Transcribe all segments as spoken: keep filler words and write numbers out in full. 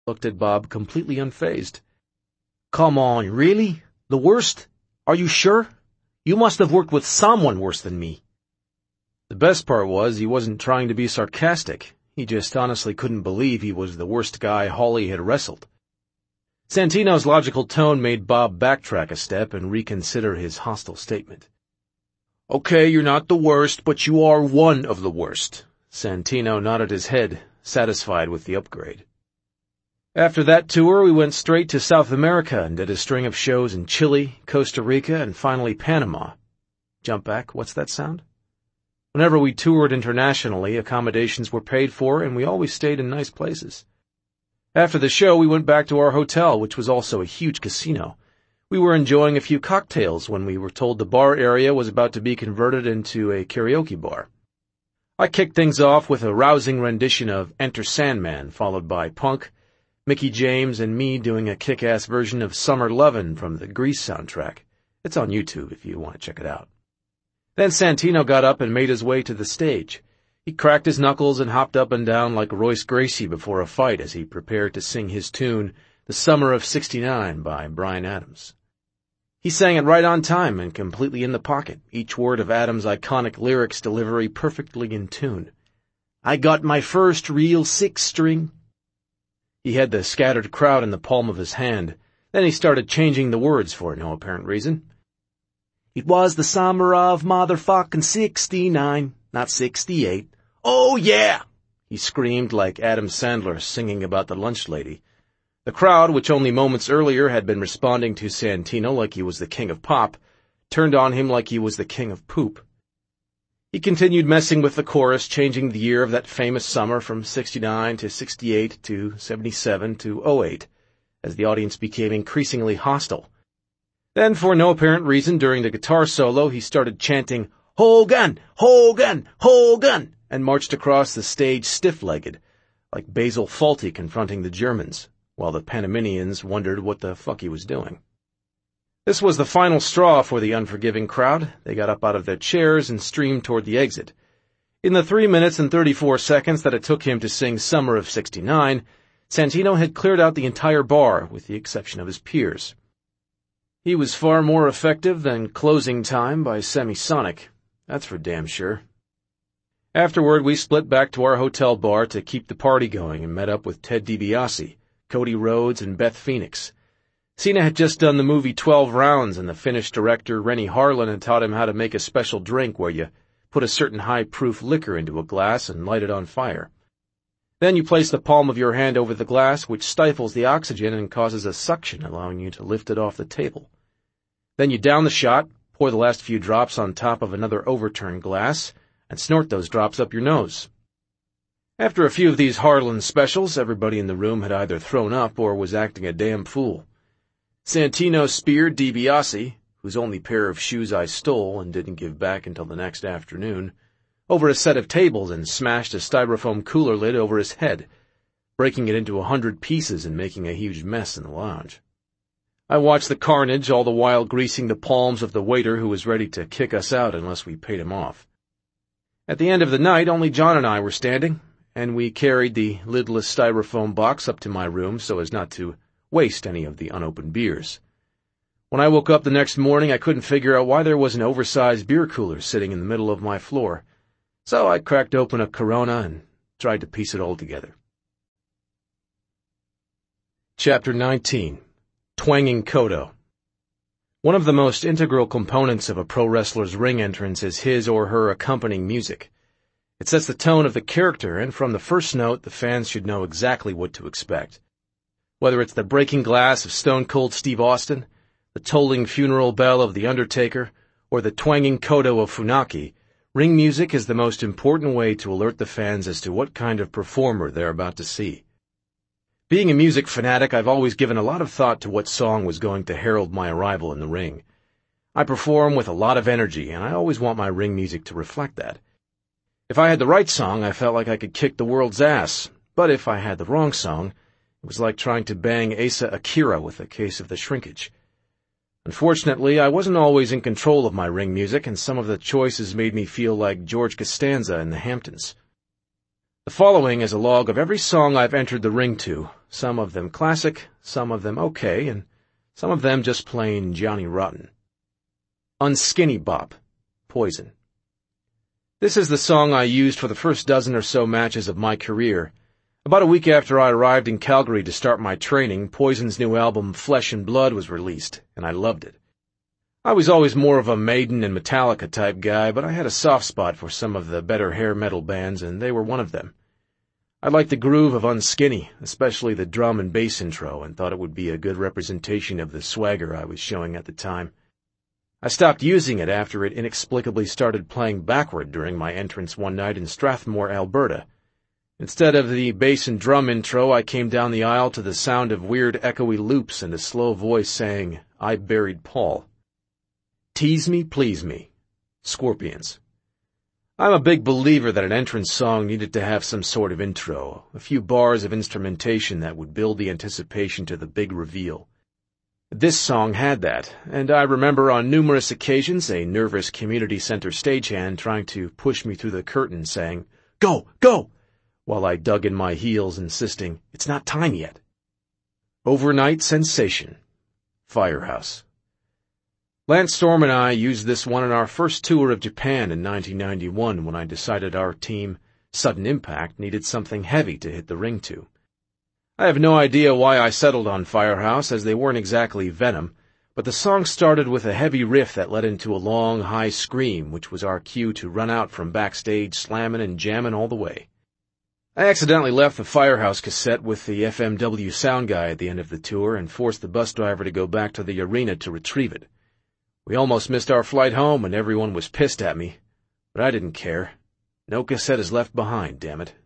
looked at Bob completely unfazed. "Come on, really? The worst? Are you sure? You must have worked with someone worse than me." The best part was he wasn't trying to be sarcastic. He just honestly couldn't believe he was the worst guy Hawley had wrestled. Santino's logical tone made Bob backtrack a step and reconsider his hostile statement. "Okay, you're not the worst, but you are one of the worst." Santino nodded his head, satisfied with the upgrade. After that tour, we went straight to South America and did a string of shows in Chile, Costa Rica, and finally Panama. Jump back, what's that sound? Whenever we toured internationally, accommodations were paid for, and we always stayed in nice places. After the show, we went back to our hotel, which was also a huge casino. We were enjoying a few cocktails when we were told the bar area was about to be converted into a karaoke bar. I kicked things off with a rousing rendition of Enter Sandman, followed by Punk, Mickey James, and me doing a kick-ass version of Summer Lovin' from the Grease soundtrack. It's on YouTube if you want to check it out. Then Santino got up and made his way to the stage. He cracked his knuckles and hopped up and down like Royce Gracie before a fight as he prepared to sing his tune, The Summer of sixty-nine by Bryan Adams. He sang it right on time and completely in the pocket, each word of Adams' iconic lyrics delivery perfectly in tune. "I got my first real six-string." He had the scattered crowd in the palm of his hand. Then he started changing the words for no apparent reason. "It was the summer of motherfucking sixty-nine, not sixty-eight. Oh, yeah!" he screamed like Adam Sandler singing about the lunch lady. The crowd, which only moments earlier had been responding to Santino like he was the king of pop, turned on him like he was the king of poop. He continued messing with the chorus, changing the year of that famous summer from sixty-nine to sixty-eight to seventy-seven to oh eight, as the audience became increasingly hostile. Then, for no apparent reason, during the guitar solo, he started chanting, "Hogan! Hogan! Hogan!" and marched across the stage stiff-legged, like Basil Fawlty confronting the Germans, while the Panamanians wondered what the fuck he was doing. This was the final straw for the unforgiving crowd. They got up out of their chairs and streamed toward the exit. In the three minutes and thirty-four seconds that it took him to sing Summer of sixty-nine, Santino had cleared out the entire bar, with the exception of his peers. He was far more effective than Closing Time by Semisonic. That's for damn sure. Afterward, we split back to our hotel bar to keep the party going and met up with Ted DiBiase, Cody Rhodes, and Beth Phoenix. Cena had just done the movie Twelve Rounds, and the Finnish director Rennie Harlin had taught him how to make a special drink where you put a certain high-proof liquor into a glass and light it on fire. Then you place the palm of your hand over the glass, which stifles the oxygen and causes a suction, allowing you to lift it off the table. Then you down the shot, pour the last few drops on top of another overturned glass, and snort those drops up your nose. After a few of these Harlan specials, everybody in the room had either thrown up or was acting a damn fool. Santino speared DiBiase, whose only pair of shoes I stole and didn't give back until the next afternoon, over a set of tables and smashed a styrofoam cooler lid over his head, breaking it into a hundred pieces and making a huge mess in the lounge. I watched the carnage, all the while greasing the palms of the waiter who was ready to kick us out unless we paid him off. At the end of the night, only John and I were standing, and we carried the lidless styrofoam box up to my room so as not to waste any of the unopened beers. When I woke up the next morning, I couldn't figure out why there was an oversized beer cooler sitting in the middle of my floor, so I cracked open a Corona and tried to piece it all together. Chapter nineteen. Twanging Kodo. One of the most integral components of a pro wrestler's ring entrance is his or her accompanying music. It sets the tone of the character, and from the first note, the fans should know exactly what to expect. Whether it's the breaking glass of Stone Cold Steve Austin, the tolling funeral bell of The Undertaker, or the twanging kodo of Funaki, ring music is the most important way to alert the fans as to what kind of performer they're about to see. Being a music fanatic, I've always given a lot of thought to what song was going to herald my arrival in the ring. I perform with a lot of energy, and I always want my ring music to reflect that. If I had the right song, I felt like I could kick the world's ass, but if I had the wrong song, it was like trying to bang Asa Akira with a case of the shrinkage. Unfortunately, I wasn't always in control of my ring music, and some of the choices made me feel like George Costanza in the Hamptons. The following is a log of every song I've entered the ring to, some of them classic, some of them okay, and some of them just plain Johnny Rotten. Unskinny Bop, Poison. This is the song I used for the first dozen or so matches of my career. About a week after I arrived in Calgary to start my training, Poison's new album Flesh and Blood was released, and I loved it. I was always more of a Maiden and Metallica type guy, but I had a soft spot for some of the better hair metal bands, and they were one of them. I liked the groove of Unskinny, especially the drum and bass intro, and thought it would be a good representation of the swagger I was showing at the time. I stopped using it after it inexplicably started playing backward during my entrance one night in Strathmore, Alberta. Instead of the bass and drum intro, I came down the aisle to the sound of weird echoey loops and a slow voice saying, "I buried Paul." Tease Me, Please Me, Scorpions. I'm a big believer that an entrance song needed to have some sort of intro, a few bars of instrumentation that would build the anticipation to the big reveal. This song had that, and I remember on numerous occasions a nervous community center stagehand trying to push me through the curtain saying, "Go, go!" while I dug in my heels insisting, "It's not time yet." Overnight Sensation, Firehouse. Lance Storm and I used this one on our first tour of Japan in nineteen ninety-one when I decided our team, Sudden Impact, needed something heavy to hit the ring to. I have no idea why I settled on Firehouse, as they weren't exactly Venom, but the song started with a heavy riff that led into a long, high scream, which was our cue to run out from backstage slamming and jamming all the way. I accidentally left the Firehouse cassette with the F M W sound guy at the end of the tour and forced the bus driver to go back to the arena to retrieve it. We almost missed our flight home and everyone was pissed at me, but I didn't care. No cassette is left behind, damn it.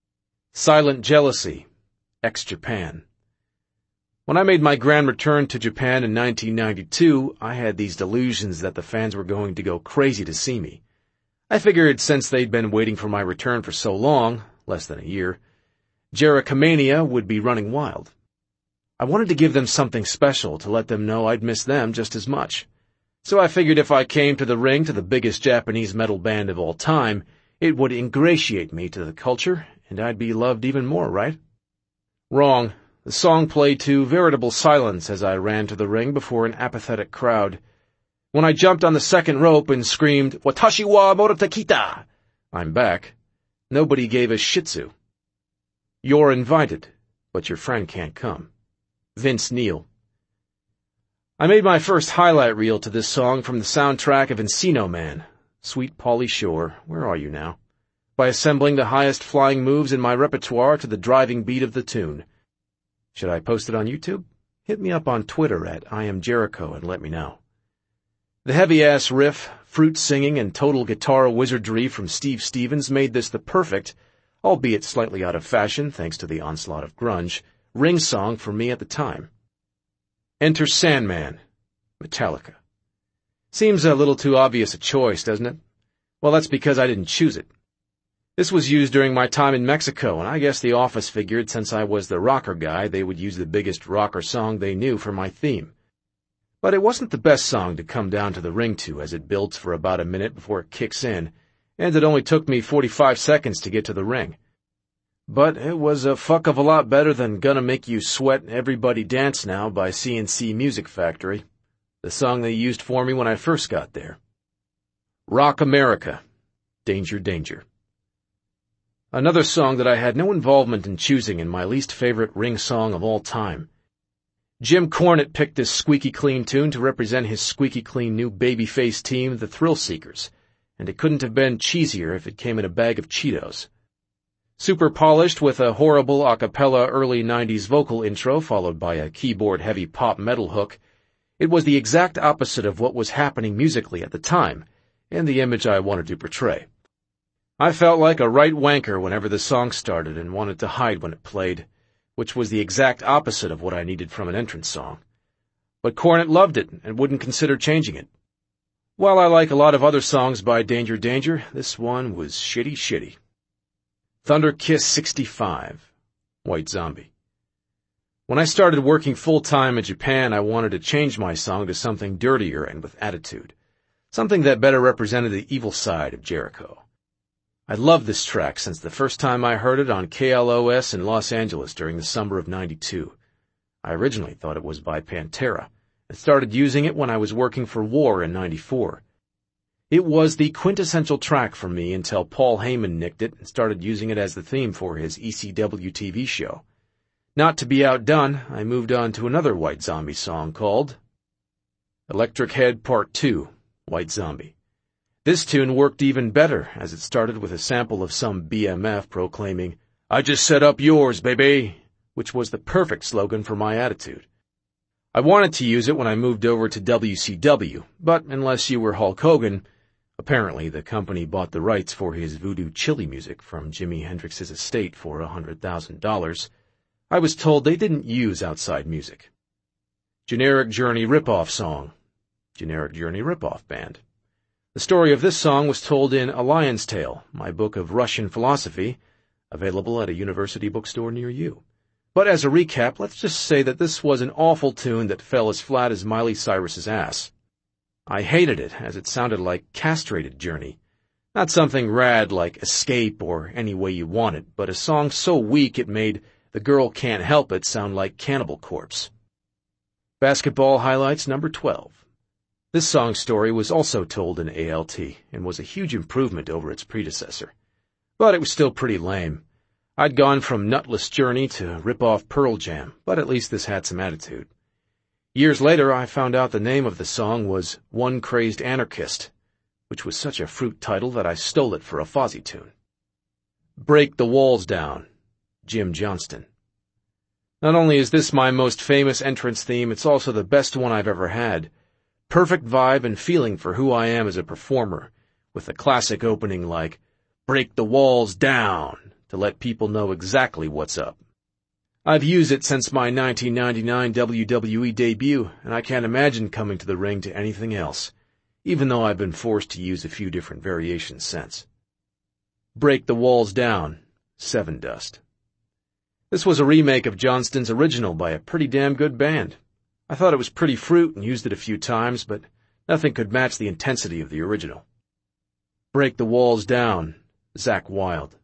Silent Jealousy, Ex-Japan. When I made my grand return to Japan in nineteen ninety-two, I had these delusions that the fans were going to go crazy to see me. I figured since they'd been waiting for my return for so long, less than a year, Jerichomania would be running wild. I wanted to give them something special to let them know I'd miss them just as much. So I figured if I came to the ring to the biggest Japanese metal band of all time, it would ingratiate me to the culture, and I'd be loved even more, right? Wrong. The song played to veritable silence as I ran to the ring before an apathetic crowd. When I jumped on the second rope and screamed, "Watashi wa Mototakita!" I'm back. Nobody gave a shitsu. You're invited, but your friend can't come. Vince Neil. I made my first highlight reel to this song from the soundtrack of Encino Man, Sweet Pauly Shore, where are you now? By assembling the highest flying moves in my repertoire to the driving beat of the tune. Should I post it on YouTube? Hit me up on Twitter at I am Jericho and let me know. The heavy-ass riff, fruit singing, and total guitar wizardry from Steve Stevens made this the perfect, albeit slightly out of fashion thanks to the onslaught of grunge, ring song for me at the time. Enter Sandman, Metallica. Seems a little too obvious a choice, doesn't it? Well, that's because I didn't choose it. This was used during my time in Mexico, and I guess the office figured since I was the rocker guy, they would use the biggest rocker song they knew for my theme. But it wasn't the best song to come down to the ring to, as it builds for about a minute before it kicks in, and it only took me forty-five seconds to get to the ring. But it was a fuck of a lot better than Gonna Make You Sweat Everybody Dance Now by C and C Music Factory, the song they used for me when I first got there. Rock America, Danger Danger. Another song that I had no involvement in choosing and my least favorite ring song of all time. Jim Cornette picked this squeaky clean tune to represent his squeaky clean new babyface team, the Thrill Seekers, and it couldn't have been cheesier if it came in a bag of Cheetos. Super polished with a horrible a cappella early nineties vocal intro followed by a keyboard-heavy pop metal hook, it was the exact opposite of what was happening musically at the time, and the image I wanted to portray. I felt like a right wanker whenever the song started and wanted to hide when it played, which was the exact opposite of what I needed from an entrance song. But Cornette loved it and wouldn't consider changing it. While I like a lot of other songs by Danger Danger, this one was shitty shitty. Thunder Kiss sixty-five, White Zombie. When I started working full-time in Japan, I wanted to change my song to something dirtier and with attitude, something that better represented the evil side of Jericho. I loved this track since the first time I heard it on K L O S in Los Angeles during the summer of ninety-two. I originally thought it was by Pantera, and started using it when I was working for War in ninety-four. It was the quintessential track for me until Paul Heyman nicked it and started using it as the theme for his E C W T V show. Not to be outdone, I moved on to another White Zombie song called Electric Head Part two, White Zombie. This tune worked even better, as it started with a sample of some B M F proclaiming, "I just set up yours, baby," which was the perfect slogan for my attitude. I wanted to use it when I moved over to W C W, but unless you were Hulk Hogan, apparently the company bought the rights for his Voodoo Chili music from Jimi Hendrix's estate for one hundred thousand dollars, I was told they didn't use outside music. Generic Journey ripoff song. Generic Journey ripoff band. The story of this song was told in A Lion's Tale, my book of Russian philosophy, available at a university bookstore near you. But as a recap, let's just say that this was an awful tune that fell as flat as Miley Cyrus's ass. I hated it, as it sounded like Castrated Journey. Not something rad like Escape or Any Way You Want It, but a song so weak it made The Girl Can't Help It sound like Cannibal Corpse. Basketball highlights number twelve. This song's story was also told in A L T, and was a huge improvement over its predecessor. But it was still pretty lame. I'd gone from Nutless Journey to rip-off Pearl Jam, but at least this had some attitude. Years later, I found out the name of the song was One Crazed Anarchist, which was such a fruit title that I stole it for a Fozzy tune. Break the Walls Down, Jim Johnston. Not only is this my most famous entrance theme, it's also the best one I've ever had. Perfect vibe and feeling for who I am as a performer, with a classic opening like, "Break the walls down," to let people know exactly what's up. I've used it since my nineteen ninety-nine W W E debut, and I can't imagine coming to the ring to anything else, even though I've been forced to use a few different variations since. Break the Walls Down, Seven Dust. This was a remake of Johnston's original by a pretty damn good band. I thought it was pretty fruit and used it a few times, but nothing could match the intensity of the original. Break the Walls Down, Zakk Wylde.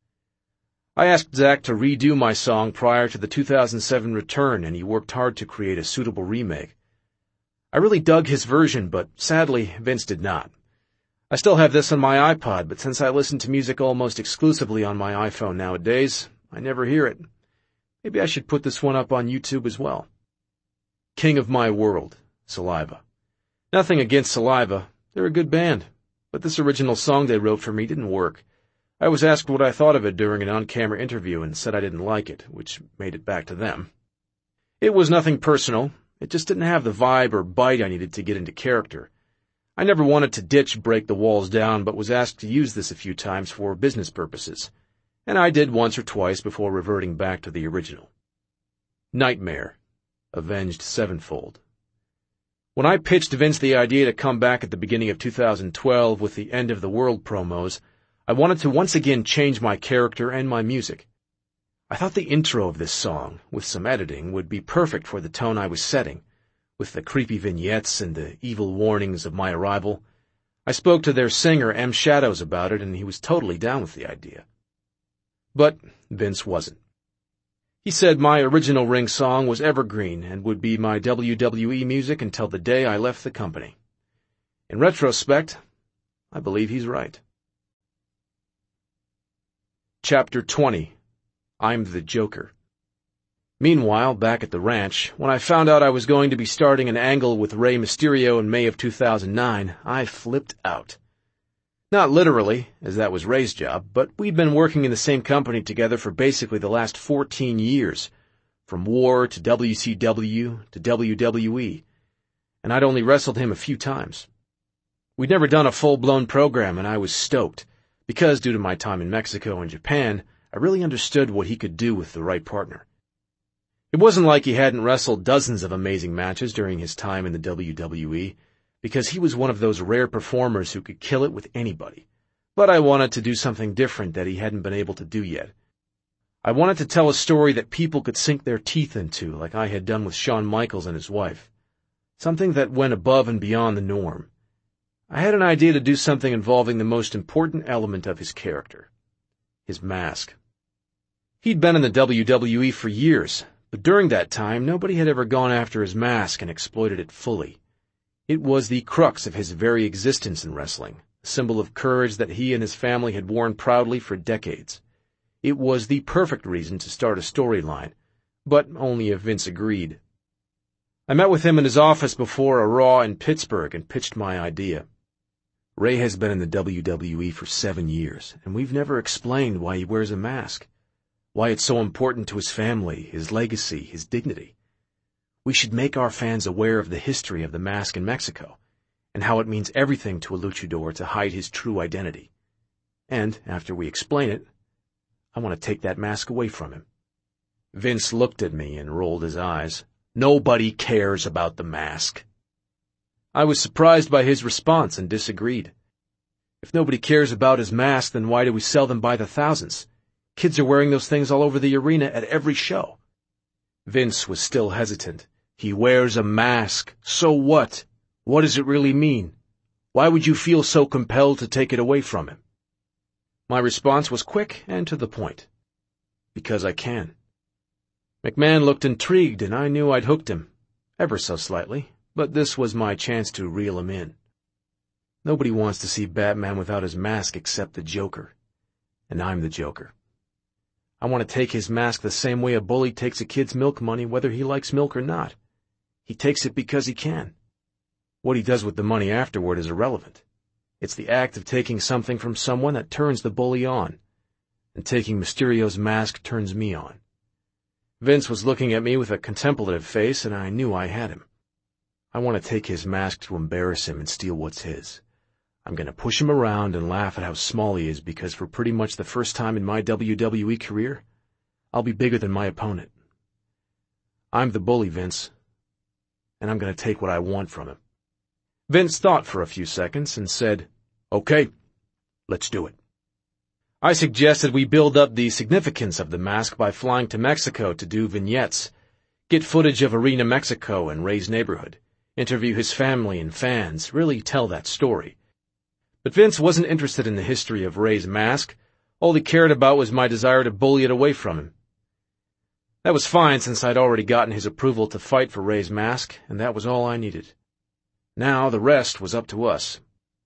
I asked Zakk to redo my song prior to the two thousand seven return, and he worked hard to create a suitable remake. I really dug his version, but sadly, Vince did not. I still have this on my iPod, but since I listen to music almost exclusively on my iPhone nowadays, I never hear it. Maybe I should put this one up on YouTube as well. King of My World, Saliva. Nothing against Saliva. They're a good band. But this original song they wrote for me didn't work. I was asked what I thought of it during an on-camera interview and said I didn't like it, which made it back to them. It was nothing personal. It just didn't have the vibe or bite I needed to get into character. I never wanted to ditch Break the Walls Down, but was asked to use this a few times for business purposes. And I did once or twice before reverting back to the original. Nightmare. Avenged Sevenfold. When I pitched Vince the idea to come back at the beginning of two thousand twelve with the End of the World promos, I wanted to once again change my character and my music. I thought the intro of this song, with some editing, would be perfect for the tone I was setting, with the creepy vignettes and the evil warnings of my arrival. I spoke to their singer, M. Shadows, about it, and he was totally down with the idea. But Vince wasn't. He said my original ring song was evergreen and would be my W W E music until the day I left the company. In retrospect, I believe he's right. Chapter twenty. I'm the Joker. Meanwhile, back at the ranch, when I found out I was going to be starting an angle with Rey Mysterio in May of two thousand nine, I flipped out. Not literally, as that was Rey's job, but we'd been working in the same company together for basically the last fourteen years, from War to W C W to W W E, and I'd only wrestled him a few times. We'd never done a full-blown program, and I was stoked, because due to my time in Mexico and Japan, I really understood what he could do with the right partner. It wasn't like he hadn't wrestled dozens of amazing matches during his time in the W W E, because he was one of those rare performers who could kill it with anybody. But I wanted to do something different that he hadn't been able to do yet. I wanted to tell a story that people could sink their teeth into, like I had done with Shawn Michaels and his wife. Something that went above and beyond the norm. I had an idea to do something involving the most important element of his character, his mask. He'd been in the W W E for years, but during that time nobody had ever gone after his mask and exploited it fully. It was the crux of his very existence in wrestling, a symbol of courage that he and his family had worn proudly for decades. It was the perfect reason to start a storyline, but only if Vince agreed. I met with him in his office before a Raw in Pittsburgh and pitched my idea. Ray has been in the W W E for seven years, and we've never explained why he wears a mask, why it's so important to his family, his legacy, his dignity. We should make our fans aware of the history of the mask in Mexico, and how it means everything to a luchador to hide his true identity. And, after we explain it, I want to take that mask away from him. Vince looked at me and rolled his eyes. Nobody cares about the mask. I was surprised by his response and disagreed. If nobody cares about his mask, then why do we sell them by the thousands? Kids are wearing those things all over the arena at every show. Vince was still hesitant. He wears a mask. So what? What does it really mean? Why would you feel so compelled to take it away from him? My response was quick and to the point. Because I can. McMahon looked intrigued, and I knew I'd hooked him, ever so slightly, but this was my chance to reel him in. Nobody wants to see Batman without his mask except the Joker. And I'm the Joker. I want to take his mask the same way a bully takes a kid's milk money whether he likes milk or not. He takes it because he can. What he does with the money afterward is irrelevant. It's the act of taking something from someone that turns the bully on, and taking Mysterio's mask turns me on. Vince was looking at me with a contemplative face, and I knew I had him. I want to take his mask to embarrass him and steal what's his. I'm going to push him around and laugh at how small he is because for pretty much the first time in my W W E career, I'll be bigger than my opponent. I'm the bully, Vince, and I'm going to take what I want from him. Vince thought for a few seconds and said, "Okay, let's do it." I suggested we build up the significance of the mask by flying to Mexico to do vignettes, get footage of Arena Mexico and Ray's neighborhood, interview his family and fans, really tell that story. But Vince wasn't interested in the history of Ray's mask. All he cared about was my desire to bully it away from him. That was fine since I'd already gotten his approval to fight for Ray's mask, and that was all I needed. Now the rest was up to us.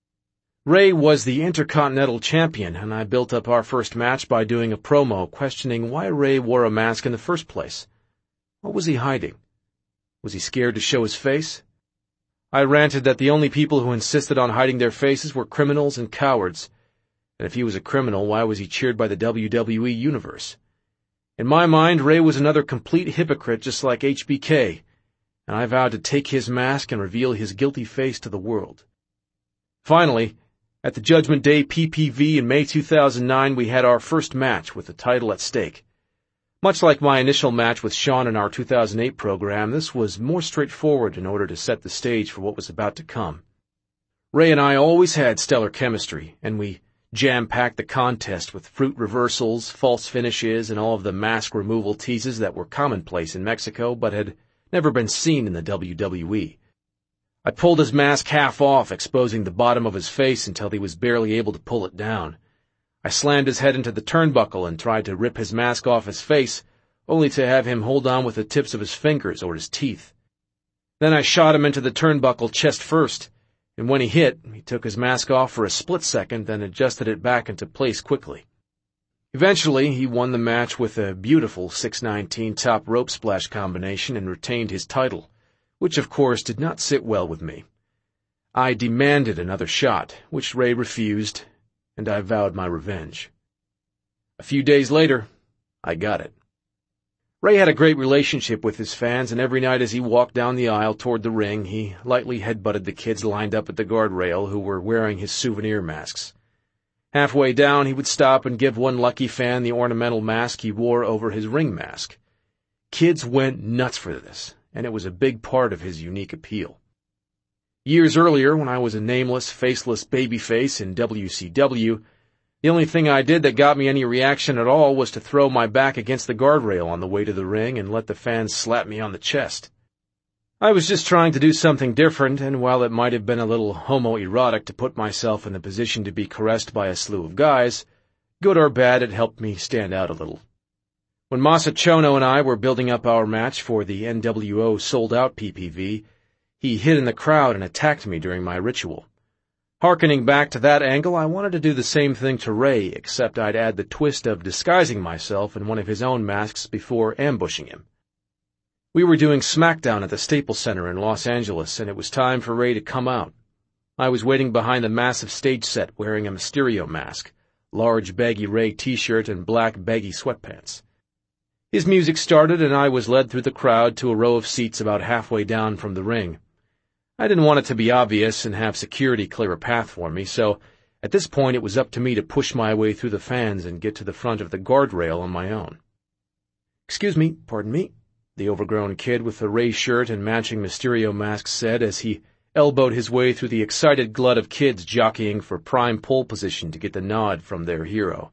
Ray was the Intercontinental Champion, and I built up our first match by doing a promo questioning why Ray wore a mask in the first place. What was he hiding? Was he scared to show his face? I ranted that the only people who insisted on hiding their faces were criminals and cowards, and if he was a criminal, why was he cheered by the W W E Universe? In my mind, Ray was another complete hypocrite just like H B K, and I vowed to take his mask and reveal his guilty face to the world. Finally, at the Judgment Day P P V in May two thousand nine, we had our first match with the title at stake. Much like my initial match with Shawn in our two thousand eight program, this was more straightforward in order to set the stage for what was about to come. Ray and I always had stellar chemistry, and we jam-packed the contest with fruit reversals, false finishes, and all of the mask removal teases that were commonplace in Mexico but had never been seen in the W W E. I pulled his mask half off, exposing the bottom of his face until he was barely able to pull it down. I slammed his head into the turnbuckle and tried to rip his mask off his face, only to have him hold on with the tips of his fingers or his teeth. Then I shot him into the turnbuckle chest first, and when he hit, he took his mask off for a split second, then adjusted it back into place quickly. Eventually, he won the match with a beautiful six nineteen top rope splash combination and retained his title, which of course did not sit well with me. I demanded another shot, which Ray refused, and I vowed my revenge. A few days later, I got it. Ray had a great relationship with his fans, and every night as he walked down the aisle toward the ring, he lightly headbutted the kids lined up at the guardrail who were wearing his souvenir masks. Halfway down, he would stop and give one lucky fan the ornamental mask he wore over his ring mask. Kids went nuts for this, and it was a big part of his unique appeal. Years earlier, when I was a nameless, faceless babyface in W C W, the only thing I did that got me any reaction at all was to throw my back against the guardrail on the way to the ring and let the fans slap me on the chest. I was just trying to do something different, and while it might have been a little homoerotic to put myself in the position to be caressed by a slew of guys, good or bad, it helped me stand out a little. When Masa Chono and I were building up our match for the N W O sold-out P P V, he hid in the crowd and attacked me during my ritual. Harkening back to that angle, I wanted to do the same thing to Ray, except I'd add the twist of disguising myself in one of his own masks before ambushing him. We were doing SmackDown at the Staples Center in Los Angeles, and it was time for Ray to come out. I was waiting behind the massive stage set wearing a Mysterio mask, large baggy Ray t-shirt, and black baggy sweatpants. His music started, and I was led through the crowd to a row of seats about halfway down from the ring. I didn't want it to be obvious and have security clear a path for me, so at this point it was up to me to push my way through the fans and get to the front of the guardrail on my own. "Excuse me, pardon me," the overgrown kid with the Ray shirt and matching Mysterio mask said as he elbowed his way through the excited glut of kids jockeying for prime pole position to get the nod from their hero.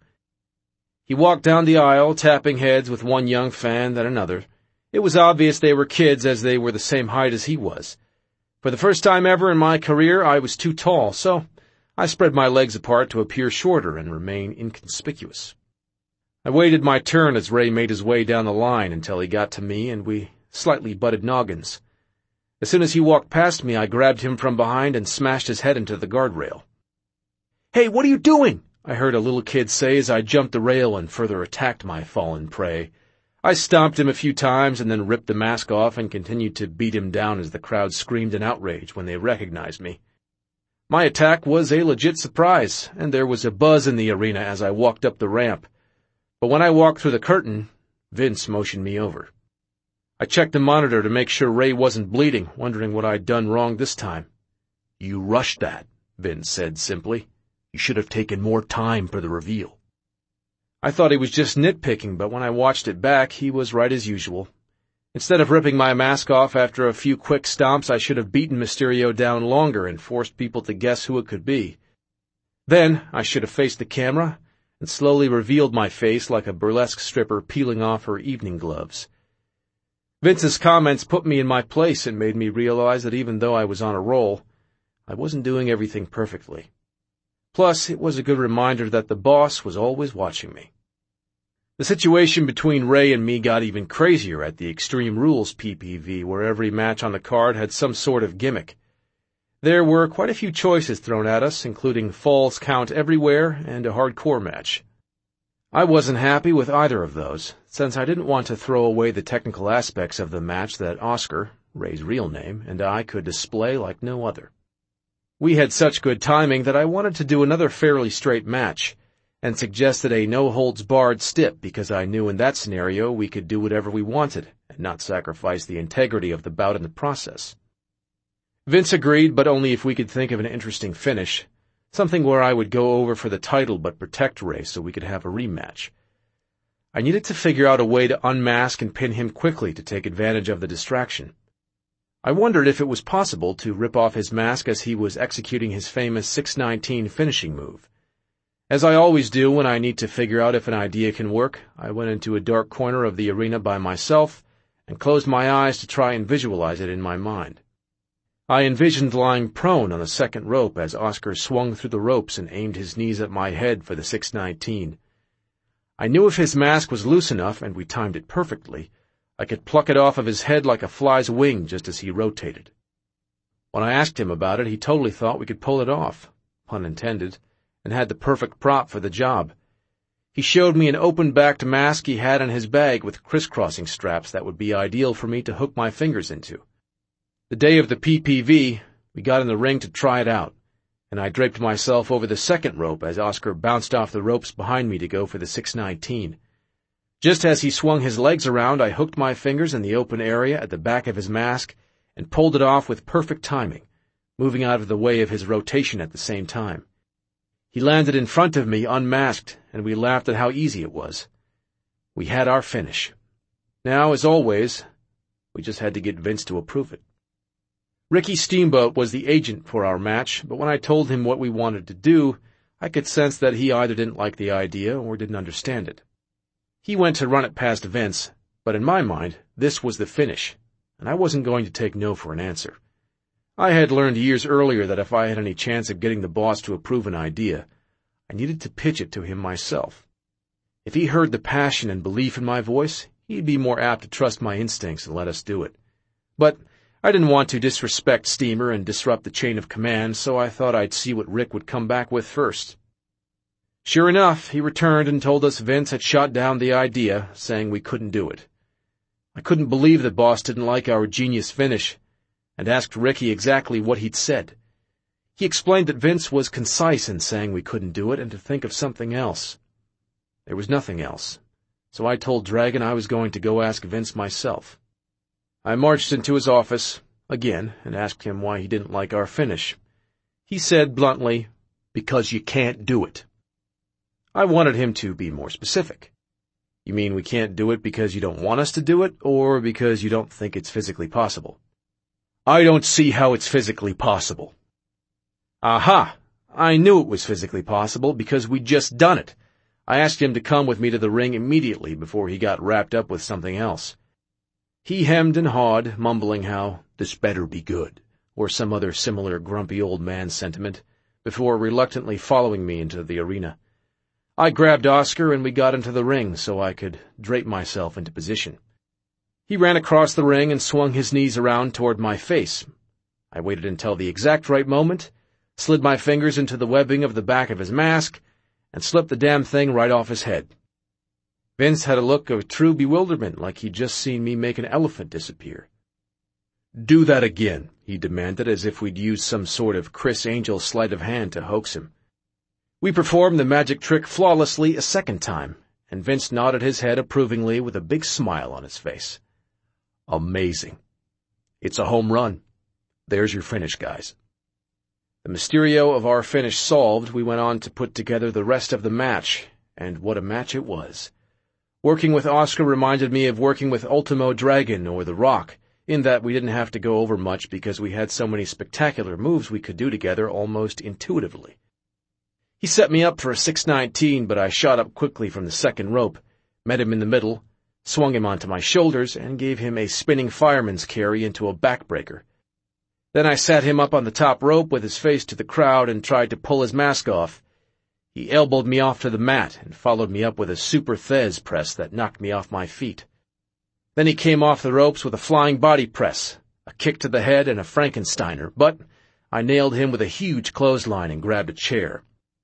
He walked down the aisle, tapping heads with one young fan, then another. It was obvious they were kids as they were the same height as he was. For the first time ever in my career, I was too tall, so I spread my legs apart to appear shorter and remain inconspicuous. I waited my turn as Ray made his way down the line until he got to me, and we slightly butted noggins. As soon as he walked past me, I grabbed him from behind and smashed his head into the guardrail. "Hey, what are you doing?" I heard a little kid say as I jumped the rail and further attacked my fallen prey. I stomped him a few times and then ripped the mask off and continued to beat him down as the crowd screamed in outrage when they recognized me. My attack was a legit surprise, and there was a buzz in the arena as I walked up the ramp. But when I walked through the curtain, Vince motioned me over. I checked the monitor to make sure Ray wasn't bleeding, wondering what I'd done wrong this time. "You rushed that," Vince said simply. "You should have taken more time for the reveal." I thought he was just nitpicking, but when I watched it back, he was right as usual. Instead of ripping my mask off after a few quick stomps, I should have beaten Mysterio down longer and forced people to guess who it could be. Then I should have faced the camera and slowly revealed my face like a burlesque stripper peeling off her evening gloves. Vince's comments put me in my place and made me realize that even though I was on a roll, I wasn't doing everything perfectly. Plus, it was a good reminder that the boss was always watching me. The situation between Ray and me got even crazier at the Extreme Rules P P V, where every match on the card had some sort of gimmick. There were quite a few choices thrown at us, including Falls Count Everywhere and a hardcore match. I wasn't happy with either of those, since I didn't want to throw away the technical aspects of the match that Oscar, Ray's real name, and I could display like no other. We had such good timing that I wanted to do another fairly straight match, and suggested a no-holds-barred stip because I knew in that scenario we could do whatever we wanted and not sacrifice the integrity of the bout in the process. Vince agreed, but only if we could think of an interesting finish, something where I would go over for the title but protect Ray so we could have a rematch. I needed to figure out a way to unmask and pin him quickly to take advantage of the distraction. I wondered if it was possible to rip off his mask as he was executing his famous six nineteen finishing move. As I always do when I need to figure out if an idea can work, I went into a dark corner of the arena by myself and closed my eyes to try and visualize it in my mind. I envisioned lying prone on the second rope as Oscar swung through the ropes and aimed his knees at my head for the six nineteen. I knew if his mask was loose enough, and we timed it perfectly, I could pluck it off of his head like a fly's wing just as he rotated. When I asked him about it, he totally thought we could pull it off, pun intended, and had the perfect prop for the job. He showed me an open-backed mask he had in his bag with crisscrossing straps that would be ideal for me to hook my fingers into. The day of the P P V, we got in the ring to try it out, and I draped myself over the second rope as Oscar bounced off the ropes behind me to go for the six nineteen. Just as he swung his legs around, I hooked my fingers in the open area at the back of his mask and pulled it off with perfect timing, moving out of the way of his rotation at the same time. He landed in front of me unmasked, and we laughed at how easy it was. We had our finish. Now, as always, we just had to get Vince to approve it. Ricky Steamboat was the agent for our match, but when I told him what we wanted to do, I could sense that he either didn't like the idea or didn't understand it. He went to run it past Vince, but in my mind, this was the finish. and I wasn't going to take no for an answer. I had learned years earlier that if I had any chance of getting the boss to approve an idea, I needed to pitch it to him myself. If he heard the passion and belief in my voice, he'd be more apt to trust my instincts and let us do it. But I didn't want to disrespect Steamer and disrupt the chain of command, so I thought I'd see what Rick would come back with first. Sure enough, he returned and told us Vince had shot down the idea, saying we couldn't do it. I couldn't believe the boss didn't like our genius finish, and asked Ricky exactly what he'd said. He explained that Vince was concise in saying we couldn't do it and to think of something else. There was nothing else, so I told Dragon I was going to go ask Vince myself. I marched into his office, again, and asked him why he didn't like our finish. He said bluntly, "Because you can't do it." I wanted him to be more specific. You mean we can't do it because you don't want us to do it, or because you don't think it's physically possible? I don't see how it's physically possible. Aha! I knew it was physically possible because we'd just done it. I asked him to come with me to the ring immediately before he got wrapped up with something else. He hemmed and hawed, mumbling how, "This better be good," or some other similar grumpy old man sentiment, before reluctantly following me into the arena. I grabbed Oscar and we got into the ring so I could drape myself into position. He ran across the ring and swung his knees around toward my face. I waited until the exact right moment, slid my fingers into the webbing of the back of his mask, and slipped the damn thing right off his head. Vince had a look of true bewilderment, like he'd just seen me make an elephant disappear. "Do that again," he demanded, as if we'd used some sort of Criss Angel sleight of hand to hoax him. We performed the magic trick flawlessly a second time, and Vince nodded his head approvingly with a big smile on his face. "Amazing. It's a home run. There's your finish, guys." The mysterio of our finish solved, we went on to put together the rest of the match, and what a match it was. Working with Oscar reminded me of working with Ultimo Dragon or The Rock, in that we didn't have to go over much because we had so many spectacular moves we could do together almost intuitively. He set me up for a six nineteen, but I shot up quickly from the second rope, met him in the middle, swung him onto my shoulders, and gave him a spinning fireman's carry into a backbreaker. Then I sat him up on the top rope with his face to the crowd and tried to pull his mask off. He elbowed me off to the mat and followed me up with a super Thez press that knocked me off my feet. Then he came off the ropes with a flying body press, a kick to the head, and a Frankensteiner, but I nailed him with a huge clothesline and grabbed a chair.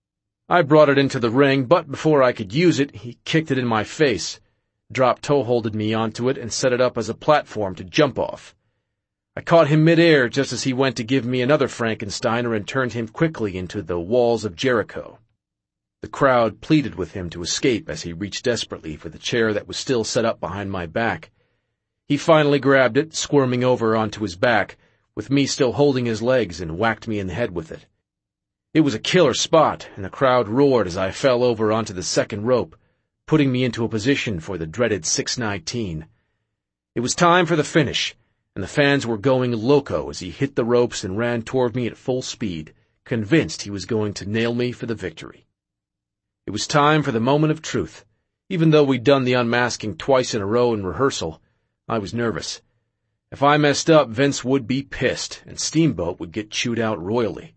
I brought it into the ring, but before I could use it, he kicked it in my face, drop toe-holded me onto it, and set it up as a platform to jump off. I caught him mid-air just as he went to give me another Frankensteiner and turned him quickly into the walls of Jericho. The crowd pleaded with him to escape as he reached desperately for the chair that was still set up behind my back. He finally grabbed it, squirming over onto his back, with me still holding his legs, and whacked me in the head with it. It was a killer spot, and the crowd roared as I fell over onto the second rope, putting me into a position for the dreaded six nineteen. It was time for the finish, and the fans were going loco as he hit the ropes and ran toward me at full speed, convinced he was going to nail me for the victory. It was time for the moment of truth. Even though we'd done the unmasking twice in a row in rehearsal, I was nervous. If I messed up, Vince would be pissed, and Steamboat would get chewed out royally.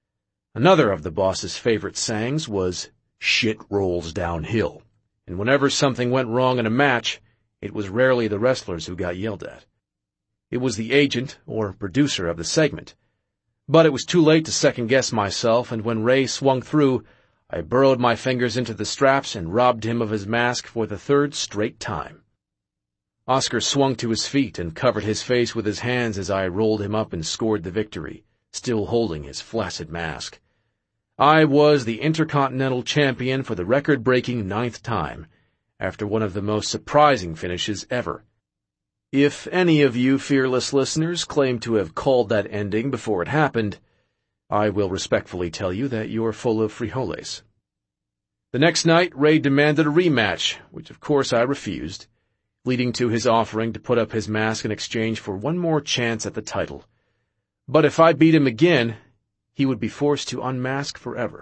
Another of the boss's favorite sayings was, "Shit rolls downhill," and whenever something went wrong in a match, it was rarely the wrestlers who got yelled at. It was the agent, or producer, of the segment. But it was too late to second-guess myself, and when Ray swung through, I burrowed my fingers into the straps and robbed him of his mask for the third straight time. Oscar swung to his feet and covered his face with his hands as I rolled him up and scored the victory, still holding his flaccid mask. I was the Intercontinental Champion for the record-breaking ninth time, after one of the most surprising finishes ever. If any of you fearless listeners claim to have called that ending before it happened, I will respectfully tell you that you're full of frijoles. The next night, Ray demanded a rematch, which of course I refused, leading to his offering to put up his mask in exchange for one more chance at the title. But if I beat him again, he would be forced to unmask forever.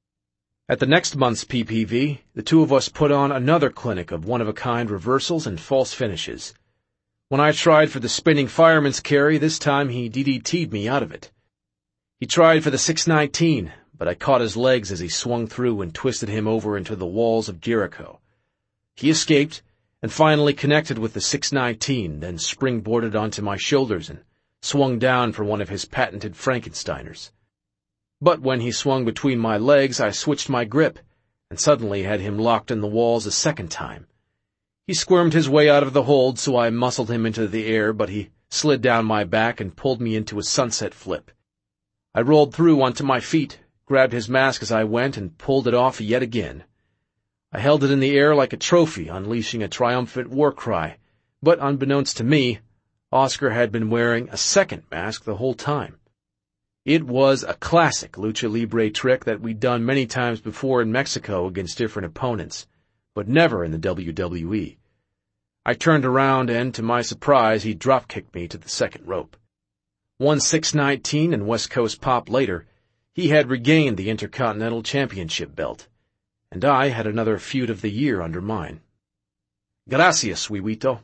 At the next month's P P V, the two of us put on another clinic of one-of-a-kind reversals and false finishes. When I tried for the spinning fireman's carry, this time he D D T'd me out of it. He tried for the six nineteen, but I caught his legs as he swung through and twisted him over into the walls of Jericho. He escaped and finally connected with the six nineteen, then springboarded onto my shoulders and swung down for one of his patented Frankensteiners. But when he swung between my legs, I switched my grip and suddenly had him locked in the walls a second time. He squirmed his way out of the hold, so I muscled him into the air, but he slid down my back and pulled me into a sunset flip. I rolled through onto my feet, grabbed his mask as I went, and pulled it off yet again. I held it in the air like a trophy, unleashing a triumphant war cry, but unbeknownst to me, Oscar had been wearing a second mask the whole time. It was a classic lucha libre trick that we'd done many times before in Mexico against different opponents, but never in the W W E. I turned around and, to my surprise, he drop-kicked me to the second rope. One six nineteen and West Coast pop later, he had regained the Intercontinental Championship belt, and I had another feud of the year under mine. Gracias, Huevito.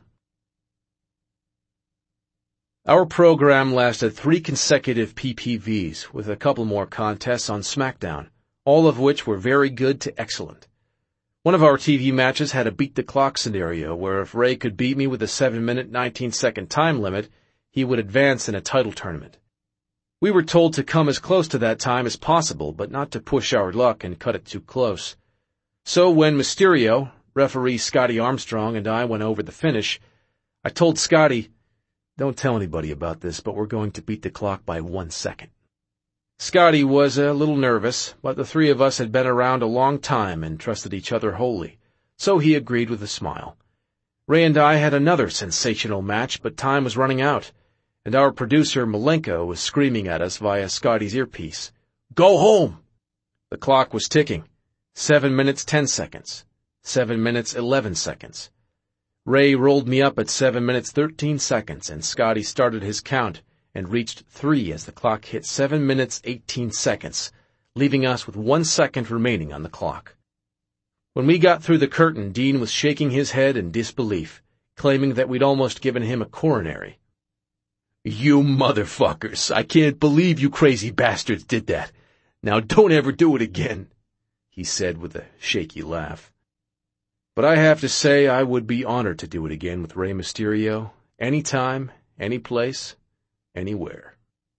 Our program lasted three consecutive P P Vs, with a couple more contests on SmackDown, all of which were very good to excellent. One of our T V matches had a beat-the-clock scenario where if Ray could beat me with a seven minute nineteen second time limit, he would advance in a title tournament. We were told to come as close to that time as possible, but not to push our luck and cut it too close. So when Mysterio, referee Scotty Armstrong, and I went over the finish, I told Scotty, "Don't tell anybody about this, but we're going to beat the clock by one second." Scotty was a little nervous, but the three of us had been around a long time and trusted each other wholly, so he agreed with a smile. Ray and I had another sensational match, but time was running out, and our producer, Malenko, was screaming at us via Scotty's earpiece. "Go home!" The clock was ticking. Seven minutes, ten seconds. Seven minutes, eleven seconds. Ray rolled me up at seven minutes, thirteen seconds, and Scotty started his count and reached three as the clock hit seven minutes, eighteen seconds, leaving us with one second remaining on the clock. When we got through the curtain, Dean was shaking his head in disbelief, claiming that we'd almost given him a coronary. "You motherfuckers, I can't believe you crazy bastards did that. Now don't ever do it again," he said with a shaky laugh. But I have to say I would be honored to do it again with Rey Mysterio, anytime, any place, anywhere.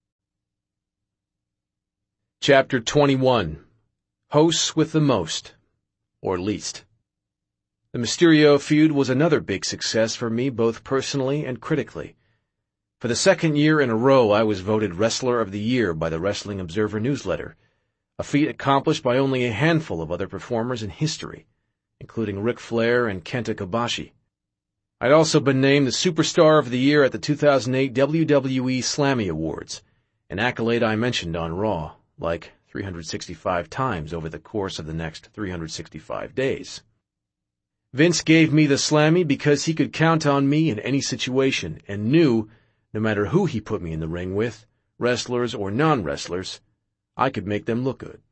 Chapter twenty-one. Hosts with the Most, or Least. The Mysterio feud was another big success for me both personally and critically. For the second year in a row I was voted Wrestler of the Year by the Wrestling Observer newsletter, a feat accomplished by only a handful of other performers in history, including Ric Flair and Kenta Kobashi. I'd also been named the Superstar of the Year at the two thousand eight W W E Slammy Awards, an accolade I mentioned on Raw, like three hundred sixty-five times over the course of the next three hundred sixty-five days. Vince gave me the Slammy because he could count on me in any situation and knew, no matter who he put me in the ring with, wrestlers or non-wrestlers, I could make them look good.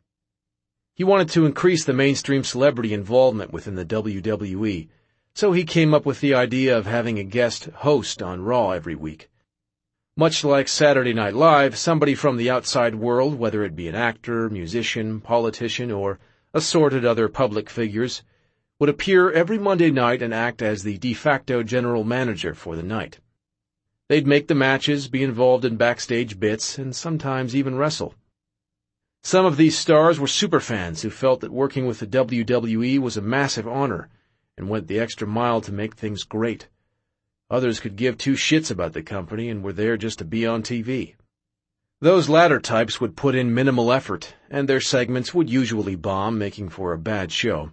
He wanted to increase the mainstream celebrity involvement within the W W E, so he came up with the idea of having a guest host on Raw every week. Much like Saturday Night Live, somebody from the outside world, whether it be an actor, musician, politician, or assorted other public figures, would appear every Monday night and act as the de facto general manager for the night. They'd make the matches, be involved in backstage bits, and sometimes even wrestle. Some of these stars were superfans who felt that working with the W W E was a massive honor and went the extra mile to make things great. Others could give two shits about the company and were there just to be on T V. Those latter types would put in minimal effort, and their segments would usually bomb, making for a bad show.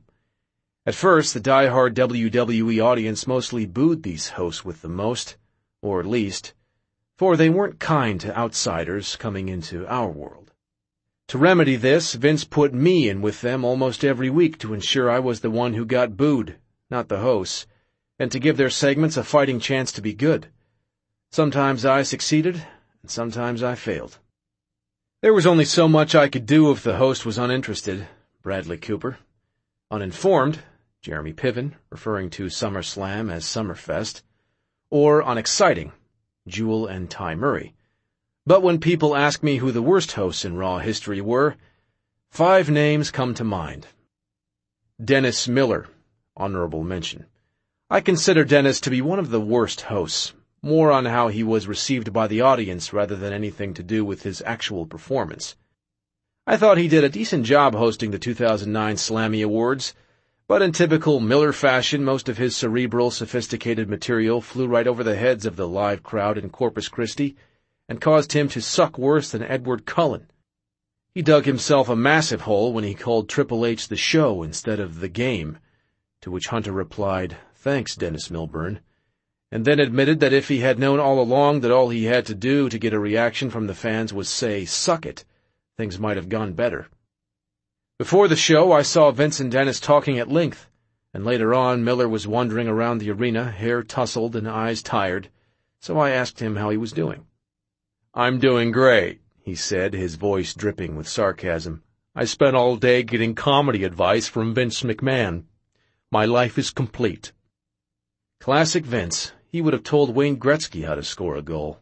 At first, the die-hard W W E audience mostly booed these hosts with the most, or least, for they weren't kind to outsiders coming into our world. To remedy this, Vince put me in with them almost every week to ensure I was the one who got booed, not the hosts, and to give their segments a fighting chance to be good. Sometimes I succeeded, and sometimes I failed. There was only so much I could do if the host was uninterested, Bradley Cooper. Uninformed, Jeremy Piven, referring to SummerSlam as Summerfest. or unexciting, Jewel and Ty Murray. But when people ask me who the worst hosts in Raw history were, five names come to mind. Dennis Miller, honorable mention. I consider Dennis to be one of the worst hosts, more on how he was received by the audience rather than anything to do with his actual performance. I thought he did a decent job hosting the two thousand nine Slammy Awards, but in typical Miller fashion, most of his cerebral, sophisticated material flew right over the heads of the live crowd in Corpus Christi and caused him to suck worse than Edward Cullen. He dug himself a massive hole when he called Triple H the show instead of the game, to which Hunter replied, "Thanks, Dennis Milburn," and then admitted that if he had known all along that all he had to do to get a reaction from the fans was say, "Suck it," things might have gone better. Before the show, I saw Vince and Dennis talking at length, and later on Miller was wandering around the arena, hair tousled and eyes tired, so I asked him how he was doing. "I'm doing great," he said, his voice dripping with sarcasm. "I spent all day getting comedy advice from Vince McMahon. My life is complete." Classic Vince. He would have told Wayne Gretzky how to score a goal.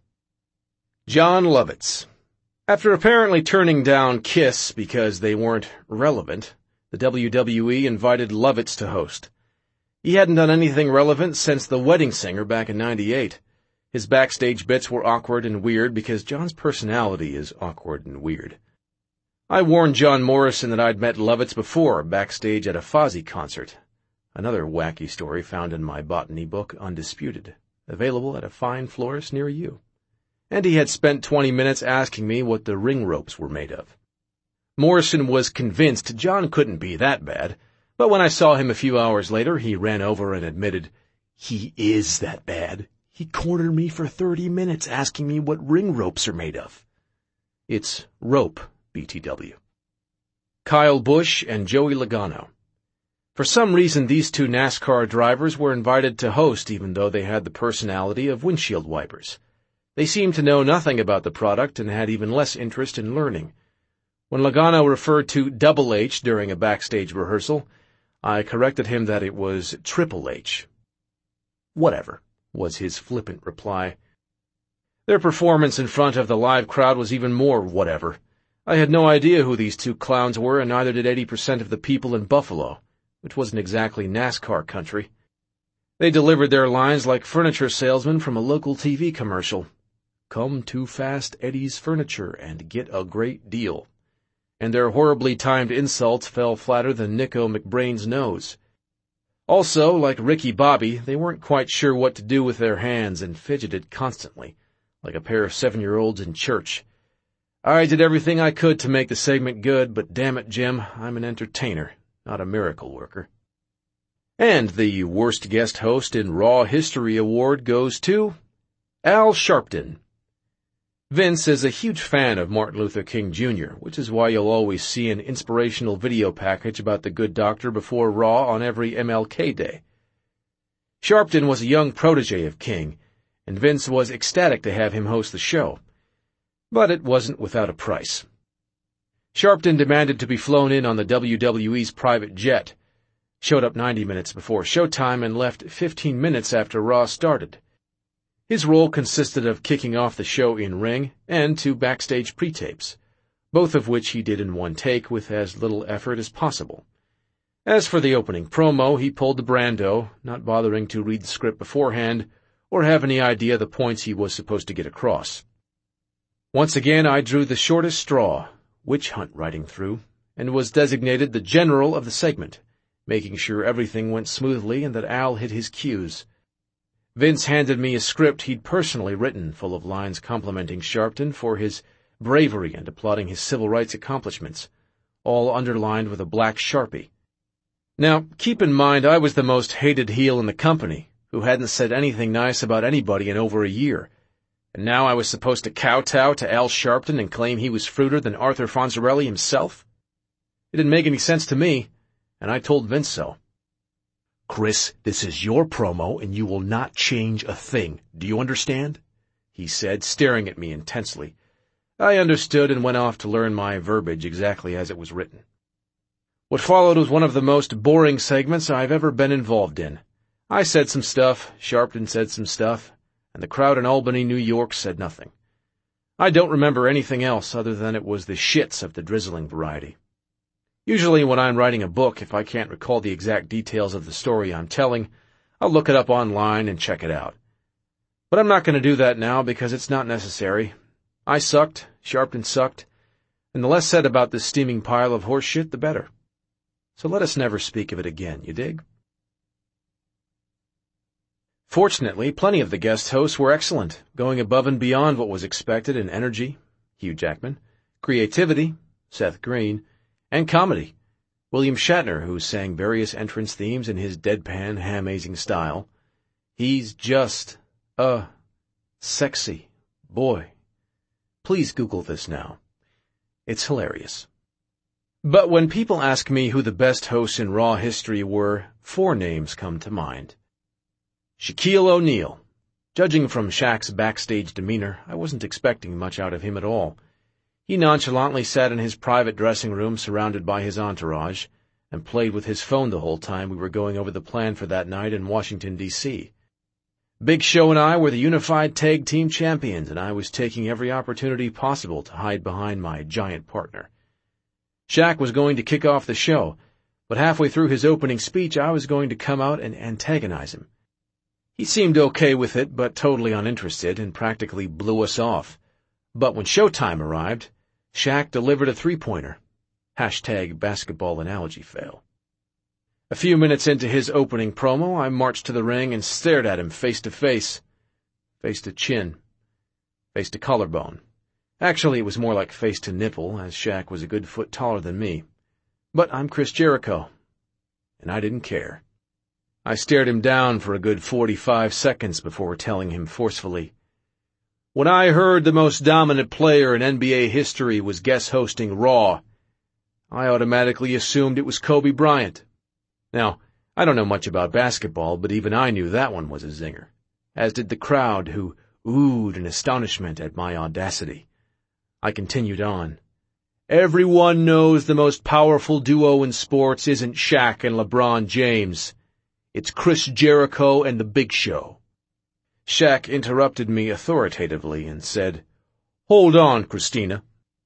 Jon Lovitz. After apparently turning down Kiss because they weren't relevant, the W W E invited Lovitz to host. He hadn't done anything relevant since The Wedding Singer back in ninety-eight. His backstage bits were awkward and weird because John's personality is awkward and weird. I warned John Morrison that I'd met Lovitz before, backstage at a Fozzy concert. Another wacky story found in my botany book, Undisputed, available at a fine florist near you. And he had spent twenty minutes asking me what the ring ropes were made of. Morrison was convinced John couldn't be that bad, but when I saw him a few hours later, he ran over and admitted, "He is that bad. He cornered me for thirty minutes asking me what ring ropes are made of." It's rope, B T W. Kyle Busch and Joey Logano. For some reason, these two NASCAR drivers were invited to host even though they had the personality of windshield wipers. They seemed to know nothing about the product and had even less interest in learning. When Logano referred to Double H during a backstage rehearsal, I corrected him that it was Triple H. "Whatever," was his flippant reply. Their performance in front of the live crowd was even more whatever. I had no idea who these two clowns were, and neither did eighty percent of the people in Buffalo, which wasn't exactly NASCAR country. They delivered their lines like furniture salesmen from a local T V commercial. "Come to Fast Eddie's Furniture and get a great deal." And their horribly timed insults fell flatter than Nico McBrain's nose. Also, like Ricky Bobby, they weren't quite sure what to do with their hands and fidgeted constantly, like a pair of seven-year-olds in church. I did everything I could to make the segment good, but damn it, Jim, I'm an entertainer, not a miracle worker. And the worst guest host in Raw history award goes to Al Sharpton. Vince is a huge fan of Martin Luther King Junior, which is why you'll always see an inspirational video package about the good doctor before Raw on every M L K Day. Sharpton was a young protege of King, and Vince was ecstatic to have him host the show. But it wasn't without a price. Sharpton demanded to be flown in on the W W E's private jet, showed up ninety minutes before showtime, and left fifteen minutes after Raw started. His role consisted of kicking off the show in-ring and two backstage pre-tapes, both of which he did in one take with as little effort as possible. As for the opening promo, he pulled the Brando, not bothering to read the script beforehand or have any idea the points he was supposed to get across. Once again, I drew the shortest straw, witch hunt riding through, and was designated the general of the segment, making sure everything went smoothly and that Al hit his cues. Vince handed me a script he'd personally written, full of lines complimenting Sharpton for his bravery and applauding his civil rights accomplishments, all underlined with a black Sharpie. Now, keep in mind I was the most hated heel in the company, who hadn't said anything nice about anybody in over a year, and now I was supposed to kowtow to Al Sharpton and claim he was fruiter than Arthur Fonzarelli himself? It didn't make any sense to me, and I told Vince so. "Chris, this is your promo, and you will not change a thing. Do you understand?" he said, staring at me intensely. I understood and went off to learn my verbiage exactly as it was written. What followed was one of the most boring segments I've ever been involved in. I said some stuff, Sharpton said some stuff, and the crowd in Albany, New York said nothing. I don't remember anything else other than it was the shits of the drizzling variety. Usually when I'm writing a book, if I can't recall the exact details of the story I'm telling, I'll look it up online and check it out. But I'm not going to do that now because it's not necessary. I sucked, Sharpton sucked, and the less said about this steaming pile of horse shit, the better. So let us never speak of it again, you dig? Fortunately, plenty of the guest hosts were excellent, going above and beyond what was expected in energy, Hugh Jackman, creativity, Seth Green, and comedy, William Shatner, who sang various entrance themes in his deadpan, ham-azing style. He's just a sexy boy. Please Google this now. It's hilarious. But when people ask me who the best hosts in Raw history were, four names come to mind. Shaquille O'Neal. Judging from Shaq's backstage demeanor, I wasn't expecting much out of him at all. He nonchalantly sat in his private dressing room surrounded by his entourage and played with his phone the whole time we were going over the plan for that night in Washington, D C Big Show and I were the unified tag team champions, and I was taking every opportunity possible to hide behind my giant partner. Shaq was going to kick off the show, but halfway through his opening speech I was going to come out and antagonize him. He seemed okay with it, but totally uninterested, and practically blew us off. But when showtime arrived, Shaq delivered a three-pointer. Hashtag basketball analogy fail. A few minutes into his opening promo, I marched to the ring and stared at him face to face. Face to chin. Face to collarbone. Actually, it was more like face to nipple, as Shaq was a good foot taller than me. But I'm Chris Jericho, and I didn't care. I stared him down for a good forty-five seconds before telling him forcefully, "When I heard the most dominant player in N B A history was guest hosting Raw, I automatically assumed it was Kobe Bryant." Now, I don't know much about basketball, but even I knew that one was a zinger, as did the crowd, who oohed in astonishment at my audacity. I continued on. "Everyone knows the most powerful duo in sports isn't Shaq and LeBron James. It's Chris Jericho and the Big Show." Shaq interrupted me authoritatively and said, "Hold on, Christina."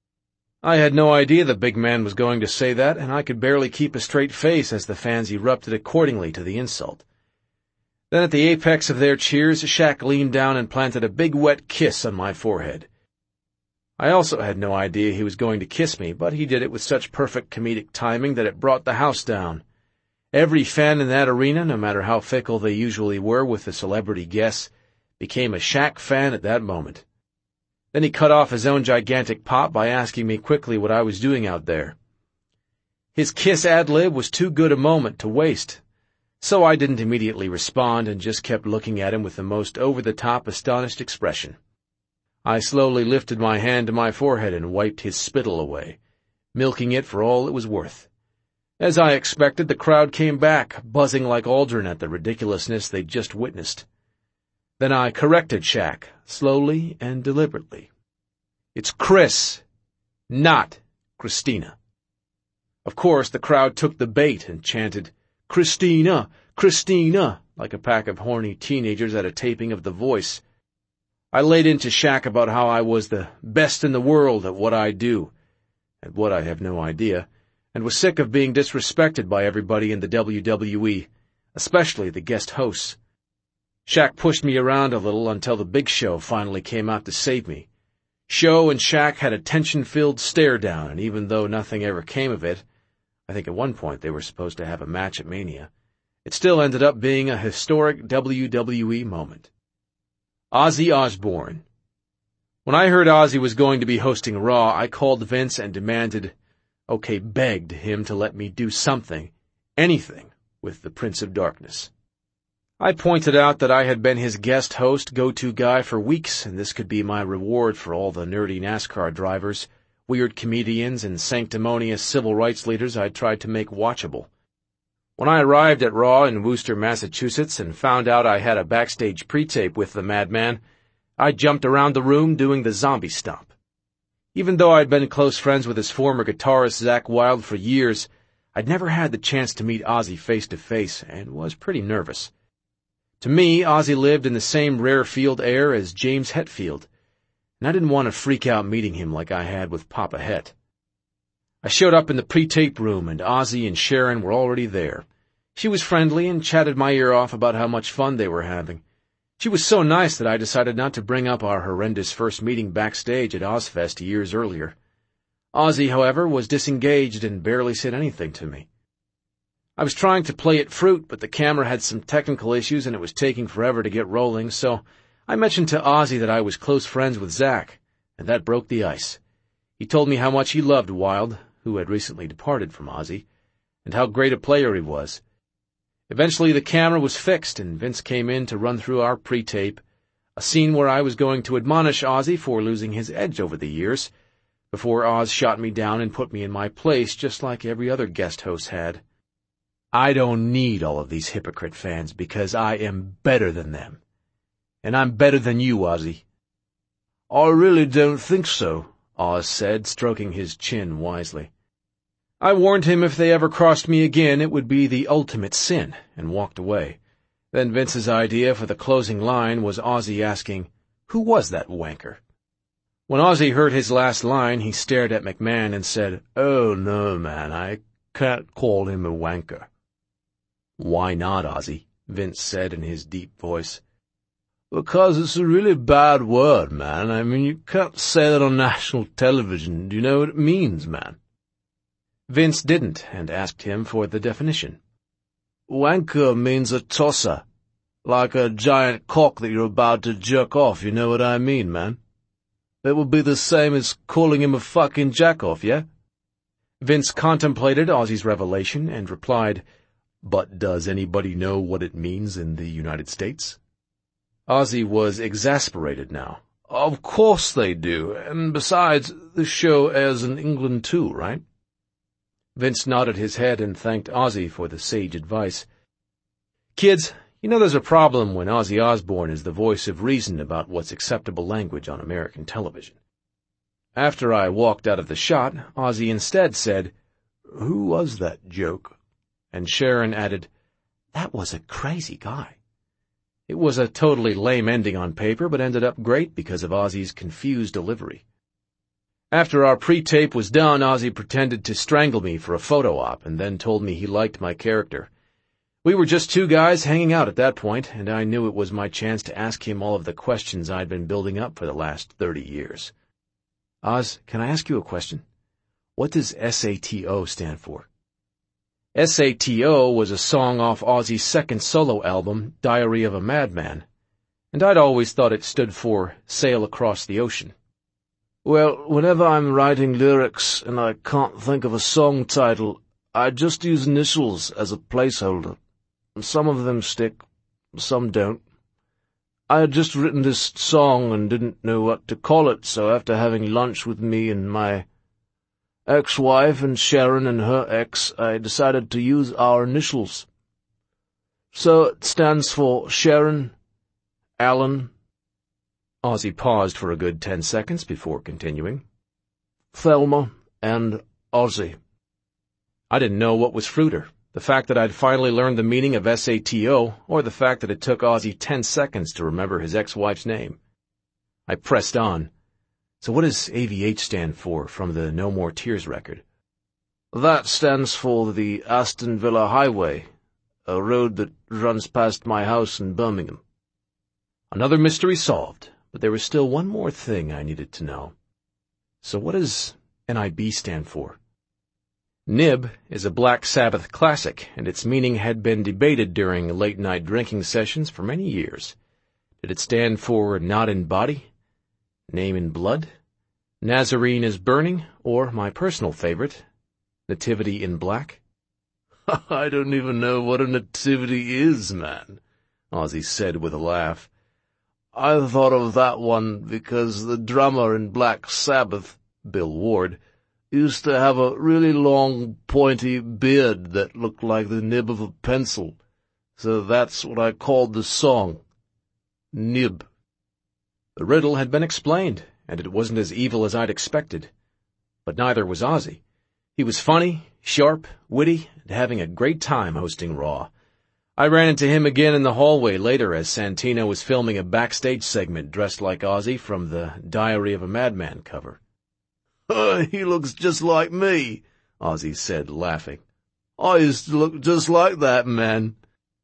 I had no idea the big man was going to say that, and I could barely keep a straight face as the fans erupted accordingly to the insult. Then at the apex of their cheers, Shaq leaned down and planted a big wet kiss on my forehead. I also had no idea he was going to kiss me, but he did it with such perfect comedic timing that it brought the house down. Every fan in that arena, no matter how fickle they usually were with the celebrity guests, became a Shaq fan at that moment. Then he cut off his own gigantic pop by asking me quickly what I was doing out there. His kiss ad-lib was too good a moment to waste, so I didn't immediately respond and just kept looking at him with the most over-the-top astonished expression. I slowly lifted my hand to my forehead and wiped his spittle away, milking it for all it was worth. As I expected, the crowd came back, buzzing like Aldrin at the ridiculousness they'd just witnessed. Then I corrected Shaq, slowly and deliberately. "It's Chris, not Christina." Of course, the crowd took the bait and chanted, "Christina, Christina," like a pack of horny teenagers at a taping of The Voice. I laid into Shaq about how I was the best in the world at what I do, at what I have no idea, and was sick of being disrespected by everybody in the W W E, especially the guest hosts. Shaq pushed me around a little until the Big Show finally came out to save me. Show and Shaq had a tension-filled stare-down, and even though nothing ever came of it, I think at one point they were supposed to have a match at Mania, it still ended up being a historic W W E moment. Ozzy Osbourne. When I heard Ozzy was going to be hosting Raw, I called Vince and demanded, okay, begged him to let me do something, anything, with the Prince of Darkness. I pointed out that I had been his guest host go-to guy for weeks, and this could be my reward for all the nerdy NASCAR drivers, weird comedians, and sanctimonious civil rights leaders I'd tried to make watchable. When I arrived at Raw in Worcester, Massachusetts, and found out I had a backstage pre-tape with the madman, I jumped around the room doing the zombie stomp. Even though I'd been close friends with his former guitarist Zakk Wylde for years, I'd never had the chance to meet Ozzy face to face, and was pretty nervous. To me, Ozzy lived in the same rare field air as James Hetfield, and I didn't want to freak out meeting him like I had with Papa Het. I showed up in the pre-tape room, and Ozzy and Sharon were already there. She was friendly and chatted my ear off about how much fun they were having. She was so nice that I decided not to bring up our horrendous first meeting backstage at Ozfest years earlier. Ozzy, however, was disengaged and barely said anything to me. I was trying to play it fruit, but the camera had some technical issues and it was taking forever to get rolling, so I mentioned to Ozzy that I was close friends with Zach, and that broke the ice. He told me how much he loved Wild, who had recently departed from Ozzy, and how great a player he was. Eventually the camera was fixed, and Vince came in to run through our pre-tape, a scene where I was going to admonish Ozzy for losing his edge over the years, before Oz shot me down and put me in my place just like every other guest host had. I don't need all of these hypocrite fans because I am better than them. And I'm better than you, Ozzy. I really don't think so, Oz said, stroking his chin wisely. I warned him if they ever crossed me again it would be the ultimate sin, and walked away. Then Vince's idea for the closing line was Ozzy asking, "Who was that wanker?" When Ozzy heard his last line, he stared at McMahon and said, "Oh, no, man, I can't call him a wanker." "Why not, Ozzy?" Vince said in his deep voice. "Because it's a really bad word, man. I mean, you can't say that on national television. Do you know what it means, man?" Vince didn't, and asked him for the definition. "Wanker means a tosser, like a giant cock that you're about to jerk off, you know what I mean, man? It would be the same as calling him a fucking jack-off, yeah?" Vince contemplated Ozzy's revelation and replied, "But does anybody know what it means in the United States?" Ozzy was exasperated now. "Of course they do, and besides, this show airs in England too, right?" Vince nodded his head and thanked Ozzy for the sage advice. "Kids, you know there's a problem when Ozzy Osbourne is the voice of reason about what's acceptable language on American television." After I walked out of the shot, Ozzy instead said, "Who was that joke?" And Sharon added, "That was a crazy guy." It was a totally lame ending on paper, but ended up great because of Ozzy's confused delivery. After our pre-tape was done, Ozzy pretended to strangle me for a photo op and then told me he liked my character. We were just two guys hanging out at that point, and I knew it was my chance to ask him all of the questions I'd been building up for the last thirty years. "Oz, can I ask you a question? What does S A T O stand for?" S A T O was a song off Ozzy's second solo album, Diary of a Madman, and I'd always thought it stood for Sail Across the Ocean. "Well, whenever I'm writing lyrics and I can't think of a song title, I just use initials as a placeholder. Some of them stick, some don't. I had just written this song and didn't know what to call it, so after having lunch with me and my ex-wife and Sharon and her ex, I decided to use our initials. So it stands for Sharon, Alan." Ozzy paused for a good ten seconds before continuing. "Thelma and Ozzy." I didn't know what was fruiter, the fact that I'd finally learned the meaning of S A T O, or the fact that it took Ozzy ten seconds to remember his ex-wife's name. I pressed on. "So what does A V H stand for from the No More Tears record?" "That stands for the Aston Villa Highway, a road that runs past my house in Birmingham." Another mystery solved, but there was still one more thing I needed to know. "So what does N I B stand for?" Nib is a Black Sabbath classic, and its meaning had been debated during late-night drinking sessions for many years. Did it stand for Not in Body, Name in Blood, Nazarene is Burning, or my personal favorite, Nativity in Black? "I don't even know what a nativity is, man," Ozzy said with a laugh. "I thought of that one because the drummer in Black Sabbath, Bill Ward, used to have a really long, pointy beard that looked like the nib of a pencil, so that's what I called the song, Nib." The riddle had been explained, and it wasn't as evil as I'd expected. But neither was Ozzy. He was funny, sharp, witty, and having a great time hosting Raw. I ran into him again in the hallway later as Santino was filming a backstage segment dressed like Ozzy from the Diary of a Madman cover. Uh, he looks just like me, Ozzy said, laughing. I used to look just like that man.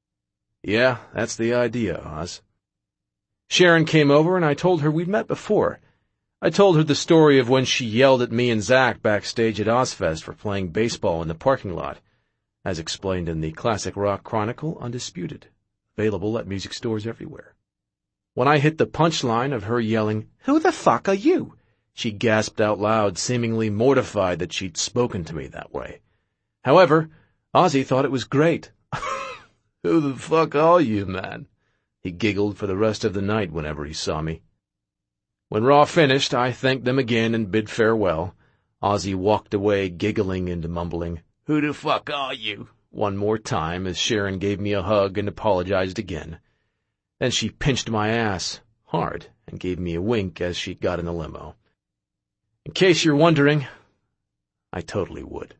Yeah, that's the idea, Oz. Sharon came over and I told her we'd met before. I told her the story of when she yelled at me and Zach backstage at Ozfest for playing baseball in the parking lot, as explained in the Classic Rock Chronicle Undisputed, available at music stores everywhere. When I hit the punchline of her yelling, "Who the fuck are you?" she gasped out loud, seemingly mortified that she'd spoken to me that way. However, Ozzy thought it was great. Who the fuck are you, man? He giggled for the rest of the night whenever he saw me. When Raw finished, I thanked them again and bid farewell. Ozzy walked away giggling and mumbling, "Who the fuck are you?" one more time as Sharon gave me a hug and apologized again. Then she pinched my ass hard and gave me a wink as she got in the limo. In case you're wondering, I totally would.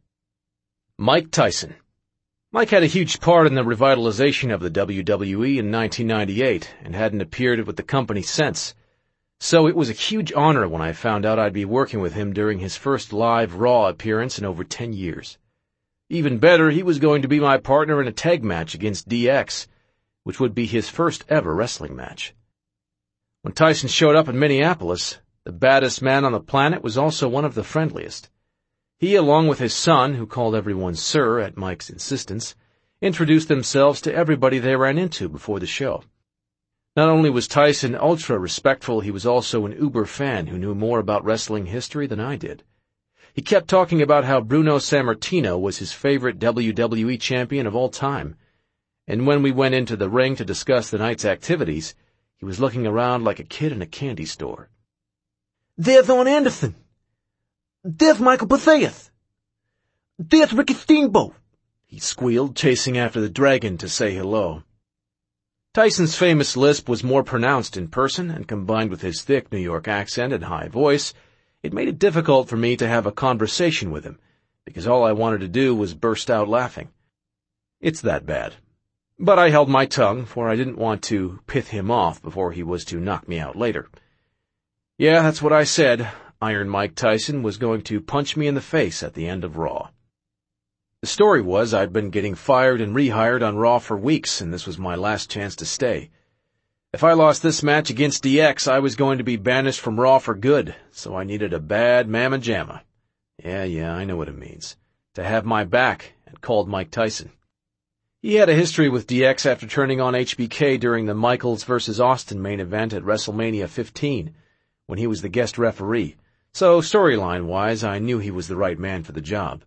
Mike Tyson. Mike had a huge part in the revitalization of the W W E in nineteen ninety-eight and hadn't appeared with the company since. So it was a huge honor when I found out I'd be working with him during his first live Raw appearance in over ten years. Even better, he was going to be my partner in a tag match against D X, which would be his first ever wrestling match. When Tyson showed up in Minneapolis, the baddest man on the planet was also one of the friendliest. He, along with his son, who called everyone Sir at Mike's insistence, introduced themselves to everybody they ran into before the show. Not only was Tyson ultra-respectful, he was also an uber fan who knew more about wrestling history than I did. He kept talking about how Bruno Sammartino was his favorite W W E champion of all time, and when we went into the ring to discuss the night's activities, he was looking around like a kid in a candy store. "There's Arn Anderson. There's Michael Bethea. There's Ricky Steamboat," he squealed, chasing after the dragon to say hello. Tyson's famous lisp was more pronounced in person, and combined with his thick New York accent and high voice, it made it difficult for me to have a conversation with him, because all I wanted to do was burst out laughing. It's that bad. But I held my tongue, for I didn't want to pith him off before he was to knock me out later. Yeah, that's what I said. Iron Mike Tyson was going to punch me in the face at the end of Raw. The story was I'd been getting fired and rehired on Raw for weeks, and this was my last chance to stay. If I lost this match against D X, I was going to be banished from Raw for good, so I needed a bad mamma jamma. Yeah, yeah, I know what it means. To have my back, and called Mike Tyson. He had a history with D X after turning on H B K during the Michaels versus Austin main event at WrestleMania fifteen, when he was the guest referee. So, storyline-wise, I knew he was the right man for the job.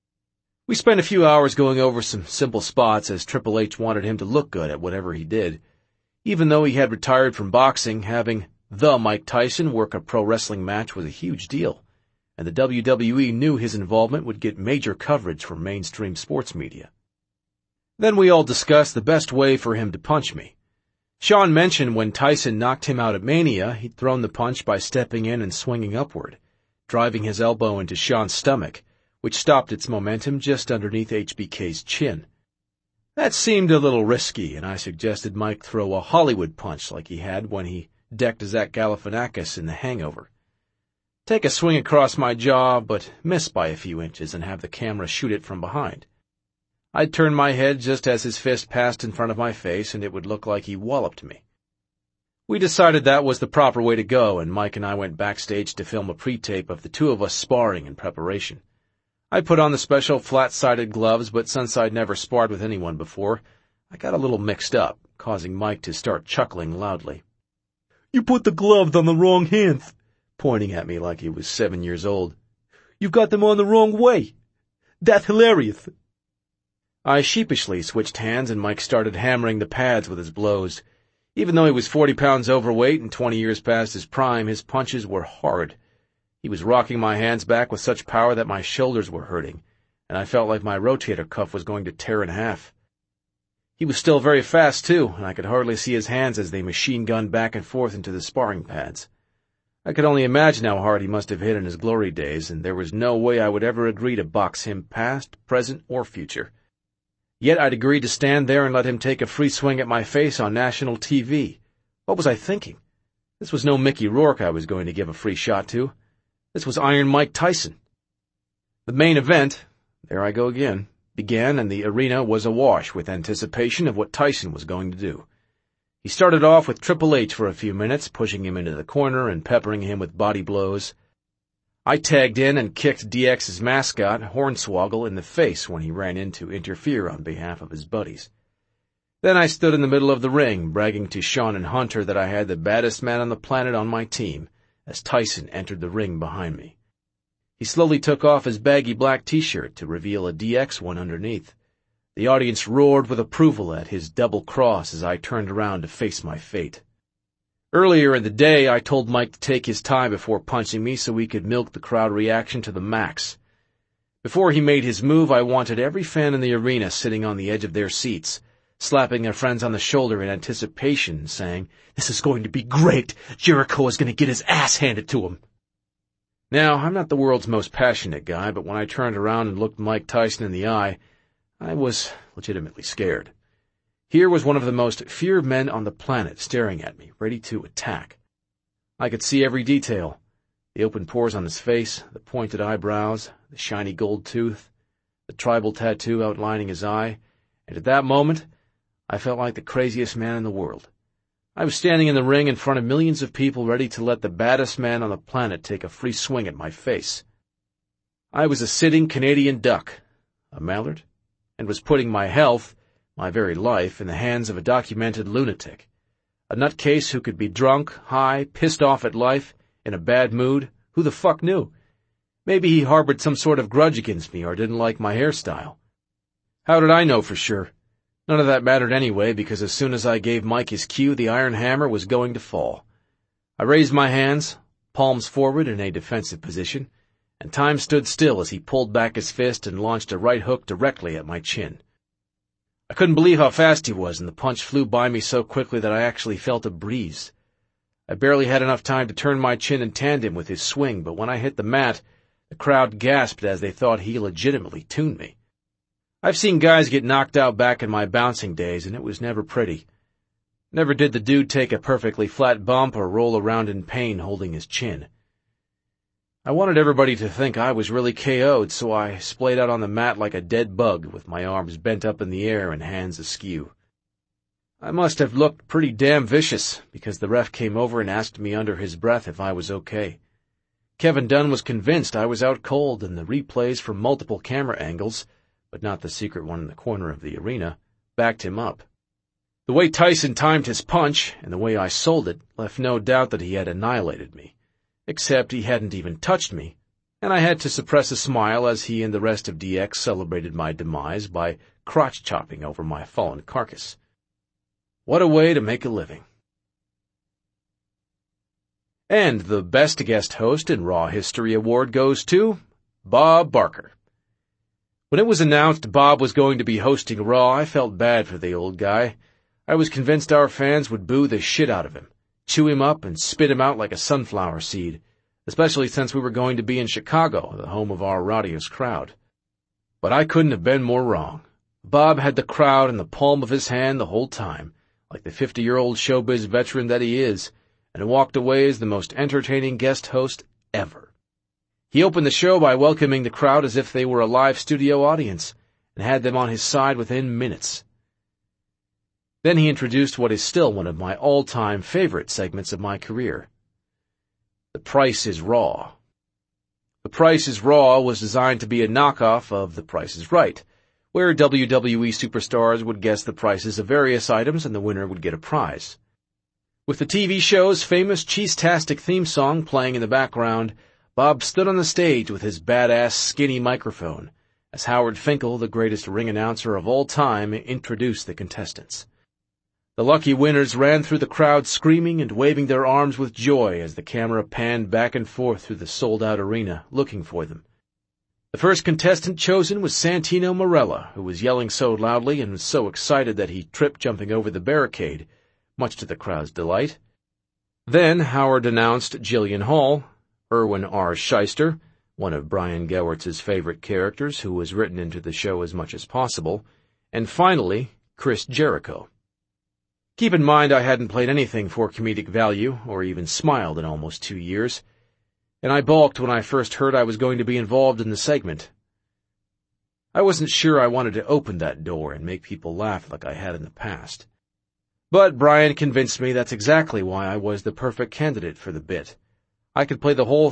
We spent a few hours going over some simple spots as Triple H wanted him to look good at whatever he did. Even though he had retired from boxing, having the Mike Tyson work a pro wrestling match was a huge deal, and the W W E knew his involvement would get major coverage from mainstream sports media. Then we all discussed the best way for him to punch me. Sean mentioned when Tyson knocked him out at Mania, he'd thrown the punch by stepping in and swinging upward, driving his elbow into Sean's stomach, which stopped its momentum just underneath H B K's chin. That seemed a little risky, and I suggested Mike throw a Hollywood punch like he had when he decked Zach Galifianakis in The Hangover. Take a swing across my jaw, but miss by a few inches and have the camera shoot it from behind. I'd turn my head just as his fist passed in front of my face, and it would look like he walloped me. We decided that was the proper way to go, and Mike and I went backstage to film a pre-tape of the two of us sparring in preparation. I put on the special flat-sided gloves, but since I'd never sparred with anyone before, I got a little mixed up, causing Mike to start chuckling loudly. "You put the gloves on the wrong hands," pointing at me like he was seven years old. "You got them on the wrong way. That's hilarious." I sheepishly switched hands, and Mike started hammering the pads with his blows. Even though he was forty pounds overweight and twenty years past his prime, his punches were hard. He was rocking my hands back with such power that my shoulders were hurting, and I felt like my rotator cuff was going to tear in half. He was still very fast, too, and I could hardly see his hands as they machine-gunned back and forth into the sparring pads. I could only imagine how hard he must have hit in his glory days, and there was no way I would ever agree to box him past, present, or future. Yet I'd agreed to stand there and let him take a free swing at my face on national T V. What was I thinking? This was no Mickey Rourke I was going to give a free shot to. This was Iron Mike Tyson. The main event, there I go again, began, and the arena was awash with anticipation of what Tyson was going to do. He started off with Triple H for a few minutes, pushing him into the corner and peppering him with body blows. I tagged in and kicked D X's mascot, Hornswoggle, in the face when he ran in to interfere on behalf of his buddies. Then I stood in the middle of the ring, bragging to Sean and Hunter that I had the baddest man on the planet on my team, as Tyson entered the ring behind me. He slowly took off his baggy black t-shirt to reveal a D X one underneath. The audience roared with approval at his double cross as I turned around to face my fate. Earlier in the day, I told Mike to take his time before punching me so we could milk the crowd reaction to the max. Before he made his move, I wanted every fan in the arena sitting on the edge of their seats, slapping their friends on the shoulder in anticipation, saying, "This is going to be great. Jericho is going to get his ass handed to him." Now, I'm not the world's most passionate guy, but when I turned around and looked Mike Tyson in the eye, I was legitimately scared. Here was one of the most feared men on the planet staring at me, ready to attack. I could see every detail. The open pores on his face, the pointed eyebrows, the shiny gold tooth, the tribal tattoo outlining his eye, and at that moment, I felt like the craziest man in the world. I was standing in the ring in front of millions of people ready to let the baddest man on the planet take a free swing at my face. I was a sitting Canadian duck, a mallard, and was putting my health, my very life, in the hands of a documented lunatic, a nutcase who could be drunk, high, pissed off at life, in a bad mood. Who the fuck knew? Maybe he harbored some sort of grudge against me or didn't like my hairstyle. How did I know for sure? None of that mattered anyway, because as soon as I gave Mike his cue, the iron hammer was going to fall. I raised my hands, palms forward in a defensive position, and time stood still as he pulled back his fist and launched a right hook directly at my chin. I couldn't believe how fast he was, and the punch flew by me so quickly that I actually felt a breeze. I barely had enough time to turn my chin in tandem with his swing, but when I hit the mat, the crowd gasped as they thought he legitimately tuned me. I've seen guys get knocked out back in my bouncing days, and it was never pretty. Never did the dude take a perfectly flat bump or roll around in pain holding his chin. I wanted everybody to think I was really K O'd, so I splayed out on the mat like a dead bug with my arms bent up in the air and hands askew. I must have looked pretty damn vicious, because the ref came over and asked me under his breath if I was okay. Kevin Dunn was convinced I was out cold, and the replays from multiple camera angles, but not the secret one in the corner of the arena, backed him up. The way Tyson timed his punch, and the way I sold it, left no doubt that he had annihilated me. Except he hadn't even touched me, and I had to suppress a smile as he and the rest of D X celebrated my demise by crotch-chopping over my fallen carcass. What a way to make a living. And the Best Guest Host in Raw History award goes to Bob Barker. When it was announced Bob was going to be hosting Raw, I felt bad for the old guy. I was convinced our fans would boo the shit out of him, chew him up and spit him out like a sunflower seed, especially since we were going to be in Chicago, the home of our rowdiest crowd. But I couldn't have been more wrong. Bob had the crowd in the palm of his hand the whole time, like the fifty-year-old showbiz veteran that he is, and walked away as the most entertaining guest host ever. He opened the show by welcoming the crowd as if they were a live studio audience, and had them on his side within minutes. Then he introduced what is still one of my all-time favorite segments of my career. The Price is Raw. The Price is Raw was designed to be a knockoff of The Price is Right, where W W E superstars would guess the prices of various items and the winner would get a prize. With the T V show's famous Cheese-tastic theme song playing in the background, Bob stood on the stage with his badass skinny microphone, as Howard Finkel, the greatest ring announcer of all time, introduced the contestants. The lucky winners ran through the crowd screaming and waving their arms with joy as the camera panned back and forth through the sold-out arena, looking for them. The first contestant chosen was Santino Marella, who was yelling so loudly and was so excited that he tripped jumping over the barricade, much to the crowd's delight. Then Howard announced Jillian Hall, Irwin R. Shyster, one of Brian Gowertz's favorite characters who was written into the show as much as possible, And finally, Chris Jericho. Keep in mind I hadn't played anything for comedic value, or even smiled in almost two years, and I balked when I first heard I was going to be involved in the segment. I wasn't sure I wanted to open that door and make people laugh like I had in the past. But Brian convinced me that's exactly why I was the perfect candidate for the bit. I could play the whole